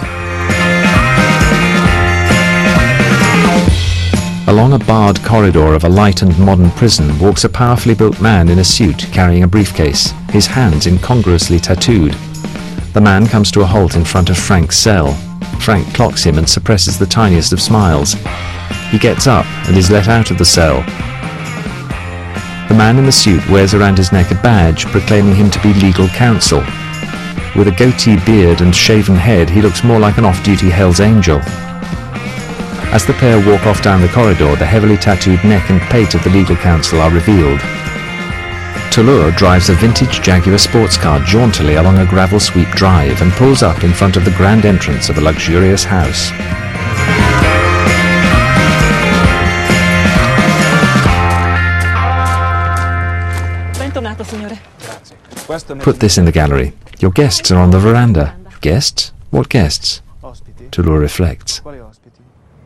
Along a barred corridor of a light and modern prison walks a powerfully built man in a suit carrying a briefcase, his hands incongruously tattooed. The man comes to a halt in front of Frank's cell. Frank clocks him and suppresses the tiniest of smiles. He gets up and is let out of the cell. The man in the suit wears around his neck a badge proclaiming him to be legal counsel. With a goatee beard and shaven head, he looks more like an off-duty Hell's Angel. As the pair walk off down the corridor, the heavily tattooed neck and pate of the legal counsel are revealed. Toulour drives a vintage Jaguar sports car jauntily along a gravel sweep drive and pulls up in front of the grand entrance of a luxurious house. Bentornato, signore. Put this in the gallery. Your guests are on the veranda. Guests? What guests? Toulour reflects. Quali ospiti?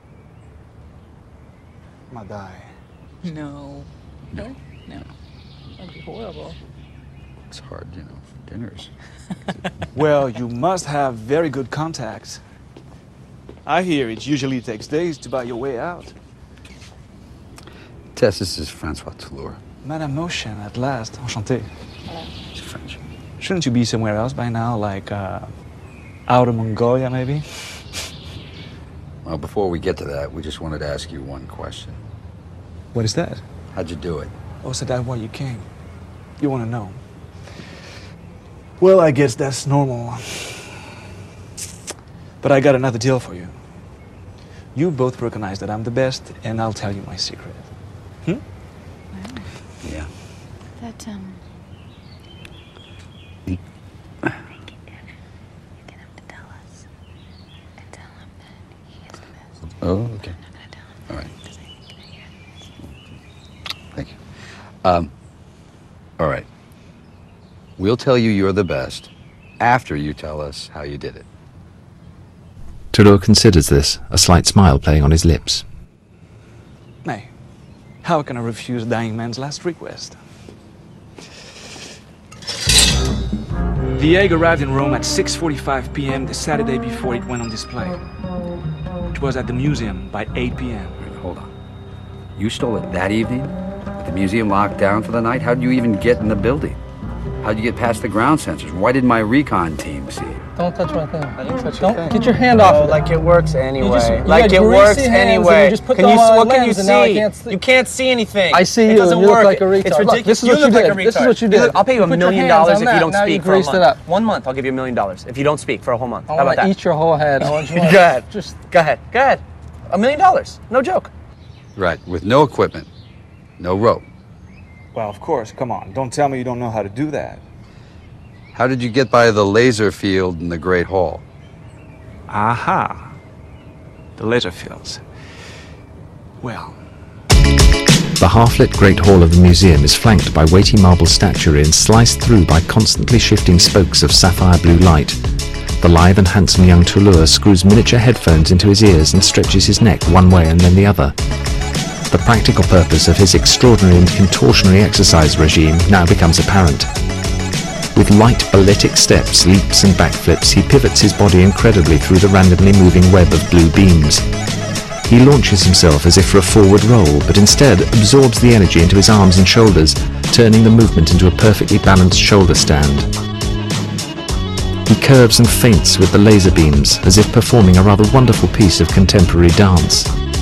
Ma dai. No. No? No. That'd be horrible. It's hard, you know, for dinners. Well, you must have very good contacts. I hear it usually takes days to buy your way out. Tess, this is Francois Toulour. Madame Motion, at last. Enchanté. It's French. Shouldn't you be somewhere else by now, like Outer Mongolia, maybe? Well, before we get to that, we just wanted to ask you one question. What is that? How'd you do it? Oh, so that's why you came. You want to know. Well, I guess that's normal. But I got another deal for you. You both recognize that I'm the best, and I'll tell you my secret. Yeah. That, Get him to tell us. And tell him that he is the best. Oh, okay. I'm not gonna tell him. All right. Because I think hear it. Thank you. All right. We'll tell you you're the best after you tell us how you did it. Toulour considers this, a slight smile playing on his lips. Nay, how can I refuse a dying man's last request? The egg arrived in Rome at 6:45 p.m. the Saturday before it went on display. It was at the museum by 8 p.m. Hold on. You stole it that evening? With the museum locked down for the night? How'd you even get in the building? How'd you get past the ground sensors? Why did my recon team see it? Don't touch my thing. Don't get your hand off of it. Like it works anyway. You Like it works greasy hands anyway. and you just put Can them you? on my What can you lens and now I see? can't see. You can't see anything. I see it you doesn't and you work. look like a retard. It's Look, ridiculous. this is what you look like did. a retard. This is what you did. Look, I'll pay you $1 Put your million hands on if you that. don't Now you speak for a greased it month. up. 1 month, I'll give you $1 million if you don't speak for a whole month. I How about want to that? eat your whole head. I want you Go ahead. Just Go ahead. Go ahead. $1 million. No joke. Right, with no equipment, no rope. Well, of course, come on. Don't tell me you don't know how to do that. How did you get by the laser field in the Great Hall? Aha. The laser fields. Well, The half-lit Great Hall of the museum is flanked by weighty marble statuary and sliced through by constantly shifting spokes of sapphire blue light. The lithe and handsome young Toulour screws miniature headphones into his ears and stretches his neck one way and then the other. The practical purpose of his extraordinary and contortionary exercise regime now becomes apparent. With light balletic steps, leaps and backflips, he pivots his body incredibly through the randomly moving web of blue beams. He launches himself as if for a forward roll, but instead absorbs the energy into his arms and shoulders, turning the movement into a perfectly balanced shoulder stand. He curves and feints with the laser beams, as if performing a rather wonderful piece of contemporary dance.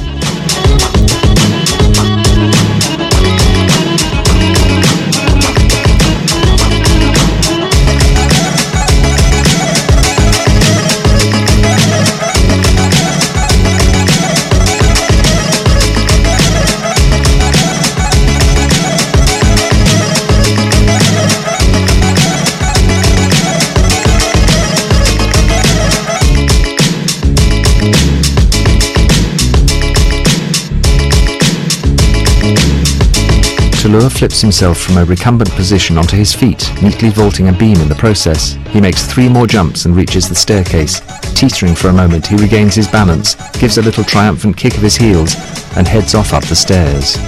Toulour flips himself from a recumbent position onto his feet, neatly vaulting a beam in the process. He makes 3 more jumps and reaches the staircase. Teetering for a moment, he regains his balance, gives a little triumphant kick of his heels, and heads off up the stairs.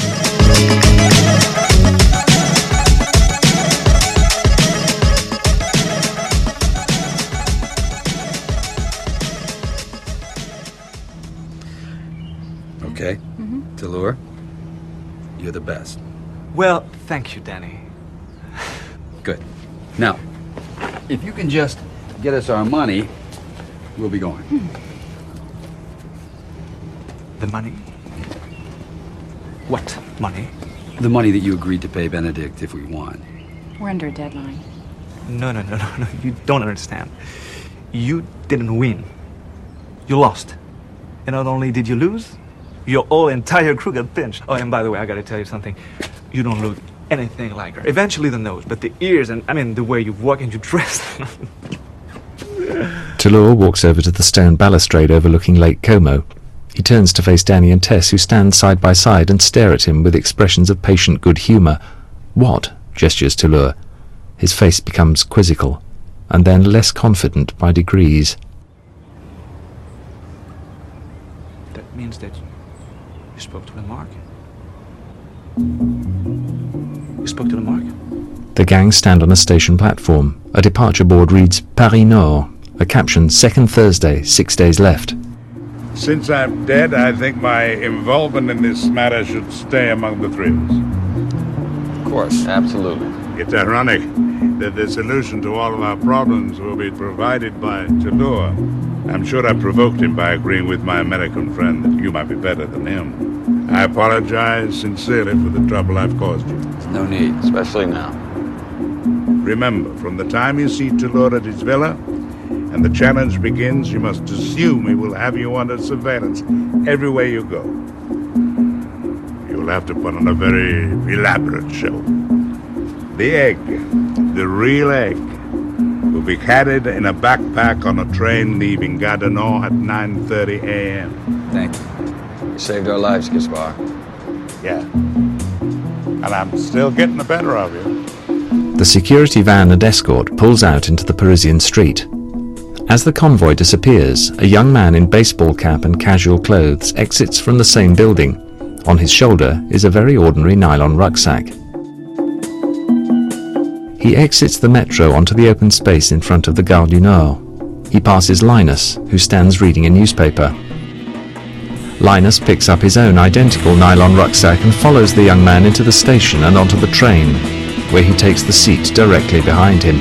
Okay? Toulour, you're the best. well, thank you, Danny. Good. Now, if you can just get us our money, we'll be going. The money? What money? The money that you agreed to pay Benedict if we won. We're under a deadline. No, you don't understand. You didn't win. You lost. And not only did you lose, your whole entire crew got pinched. Oh, and by the way, I gotta tell you something. You don't look anything like her. Eventually the nose, but the ears and, the way you walk and you dress. Toulour walks over to the stone balustrade overlooking Lake Como. He turns to face Danny and Tess, who stand side by side and stare at him with expressions of patient good humour. "What?" gestures Toulour. His face becomes quizzical, and then less confident by degrees. That means that you spoke to the mark? You spoke to the mark? The gang stand on a station platform. A departure board reads Paris Nord, a caption, second Thursday, 6 days left. Since I'm dead, I think my involvement in this matter should stay among the thrills. Of course, absolutely. It's ironic that the solution to all of our problems will be provided by Toulour. I'm sure I provoked him by agreeing with my American friend that you might be better than him. I apologize sincerely for the trouble I've caused you. There's no need, especially now. Remember, from the time you see Toulour at his villa, and the challenge begins, you must assume he will have you under surveillance everywhere you go. You'll have to put on a very elaborate show. The egg, the real egg, will be carried in a backpack on a train leaving Gatineau at 9:30 a.m. Thank you. You saved our lives, Gaspar. Yeah. And I'm still getting the better of you. The security van and escort pulls out into the Parisian street. As the convoy disappears, a young man in baseball cap and casual clothes exits from the same building. On his shoulder is a very ordinary nylon rucksack. He exits the metro onto the open space in front of the Gare du Nord. He passes Linus, who stands reading a newspaper. Linus picks up his own identical nylon rucksack and follows the young man into the station and onto the train, where he takes the seat directly behind him.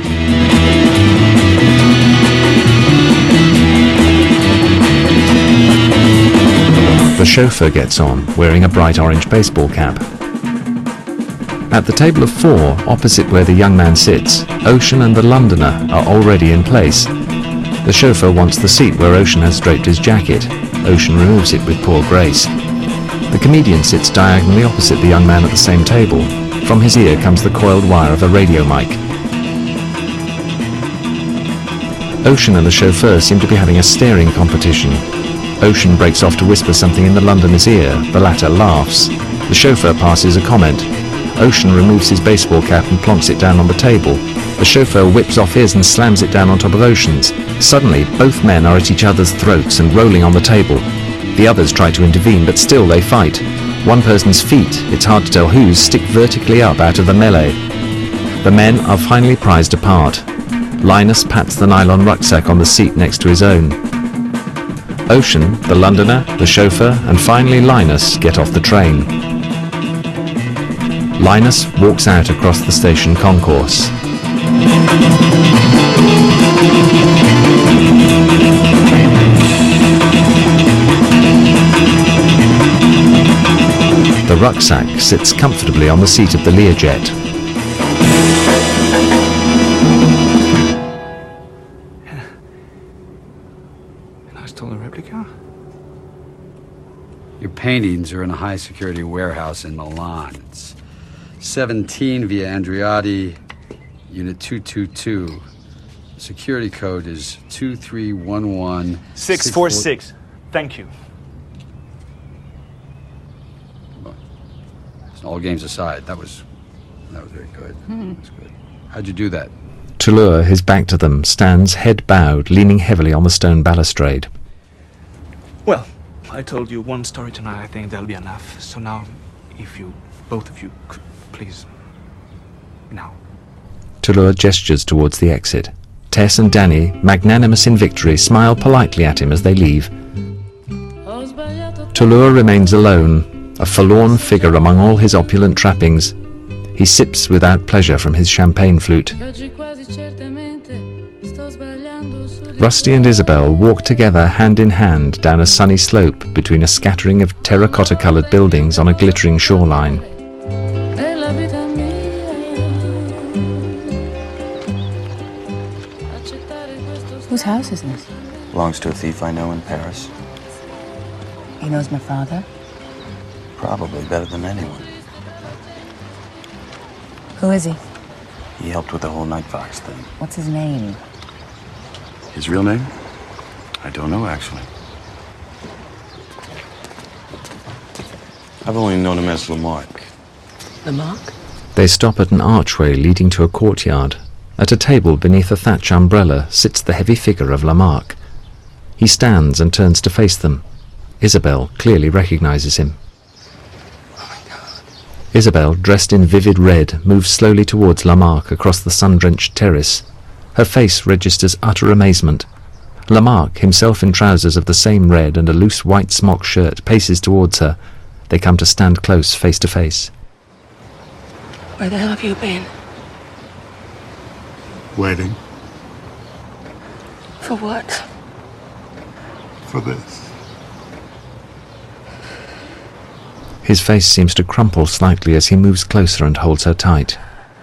The chauffeur gets on, wearing a bright orange baseball cap. At the table of four, opposite where the young man sits, Ocean and the Londoner are already in place. The chauffeur wants the seat where Ocean has draped his jacket. Ocean removes it with poor grace. The comedian sits diagonally opposite the young man at the same table. From his ear comes the coiled wire of a radio mic. Ocean and the chauffeur seem to be having a staring competition. Ocean breaks off to whisper something in the Londoner's ear. The latter laughs. The chauffeur passes a comment. Ocean removes his baseball cap and plonks it down on the table. The chauffeur whips off his and slams it down on top of Ocean's. Suddenly, both men are at each other's throats and rolling on the table. The others try to intervene, but still they fight. One person's feet, it's hard to tell whose, stick vertically up out of the melee. The men are finally prized apart. Linus pats the nylon rucksack on the seat next to his own. Ocean, the Londoner, the chauffeur, and finally Linus get off the train. Linus walks out across the station concourse. The rucksack sits comfortably on the seat of the Learjet. Your paintings are in a high-security warehouse in Milan. It's 17 via Andreotti, Unit 222. Security code is 2311... 646. Thank you. All games aside, that was very good. That's good. How'd you do that? Toulour, his back to them, stands head bowed, leaning heavily on the stone balustrade. Well, I told you one story tonight. I think that'll be enough. So now, if you, both of you, could please, now. Toulour gestures towards the exit. Tess and Danny, magnanimous in victory, smile politely at him as they leave. Toulour remains alone, a forlorn figure among all his opulent trappings. He sips without pleasure from his champagne flute. Rusty and Isabel walk together hand in hand down a sunny slope between a scattering of terracotta-coloured buildings on a glittering shoreline. Whose house is this? Belongs to a thief I know in Paris. He knows my father? Probably better than anyone. Who is he? He helped with the whole Night Fox thing. What's his name? His real name? I don't know, actually. I've only known him as Lamarck. Lamarck? They stop at an archway leading to a courtyard. At a table beneath a thatch umbrella sits the heavy figure of Lamarck. He stands and turns to face them. Isabel clearly recognizes him. Isabel, dressed in vivid red, moves slowly towards Lamarck across the sun-drenched terrace. Her face registers utter amazement. Lamarck, himself in trousers of the same red and a loose white smock shirt, paces towards her. They come to stand close, face to face. Where the hell have you been? Waiting For what? for this. His face seems to crumple slightly as he moves closer and holds her tight.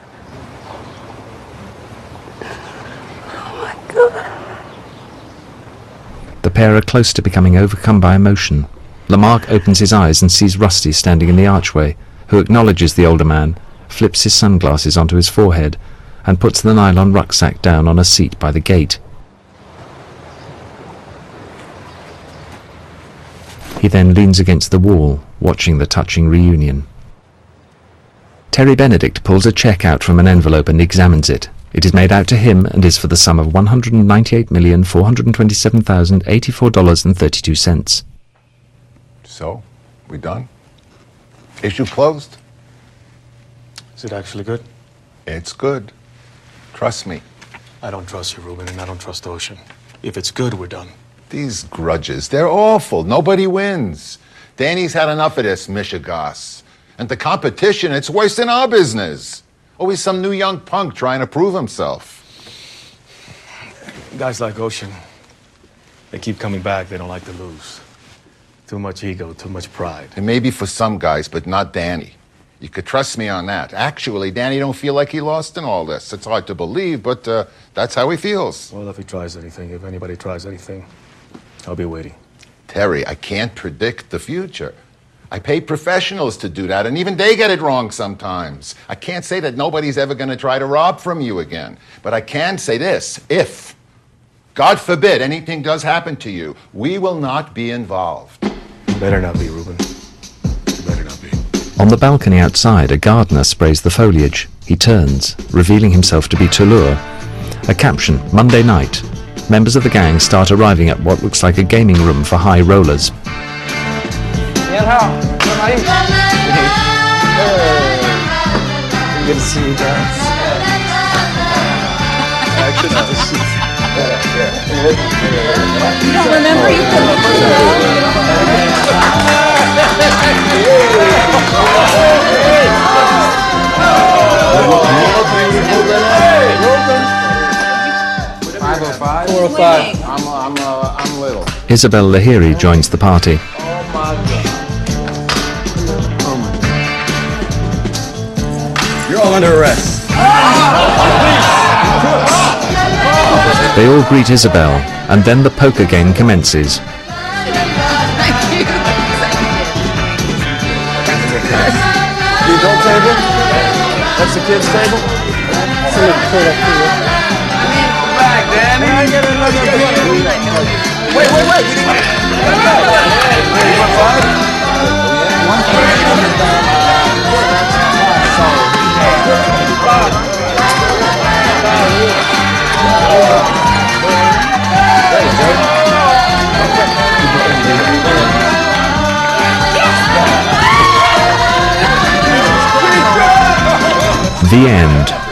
Oh my God. The pair are close to becoming overcome by emotion. Lamarck opens his eyes and sees Rusty standing in the archway, who acknowledges the older man, flips his sunglasses onto his forehead, and puts the nylon rucksack down on a seat by the gate. He then leans against the wall, watching the touching reunion. Terry Benedict pulls a check out from an envelope and examines it. It is made out to him and is for the sum of $198,427,084.32. So, we done? Issue closed? Is it actually good? It's good. Trust me. I don't trust you, Ruben, and I don't trust Ocean. If it's good, we're done. These grudges, they're awful. Nobody wins. Danny's had enough of this, Michigas. And the competition, it's worse than our business. Always some new young punk trying to prove himself. Guys like Ocean, they keep coming back. They don't like to lose. Too much ego, too much pride. It may be for some guys, but not Danny. You could trust me on that. Actually, Danny don't feel like he lost in all this. It's hard to believe, but that's how he feels. Well, if he tries anything, if anybody tries anything, I'll be waiting. Terry, I can't predict the future. I pay professionals to do that, and even they get it wrong sometimes. I can't say that nobody's ever going to try to rob from you again. But I can say this, if, God forbid, anything does happen to you, we will not be involved. Better not be, Ruben. Better not be. On the balcony outside, a gardener sprays the foliage. He turns, revealing himself to be Toulour. A caption, Monday night. Members of the gang start arriving at what looks like a gaming room for high rollers. Good to see you guys. You don't remember you I'm little. Isabel Lahiri joins the party. You're all under arrest. They all greet Isabel, and then the poker game commences. Adult table? That's the kids' table? Back, Danny. Wait. The end.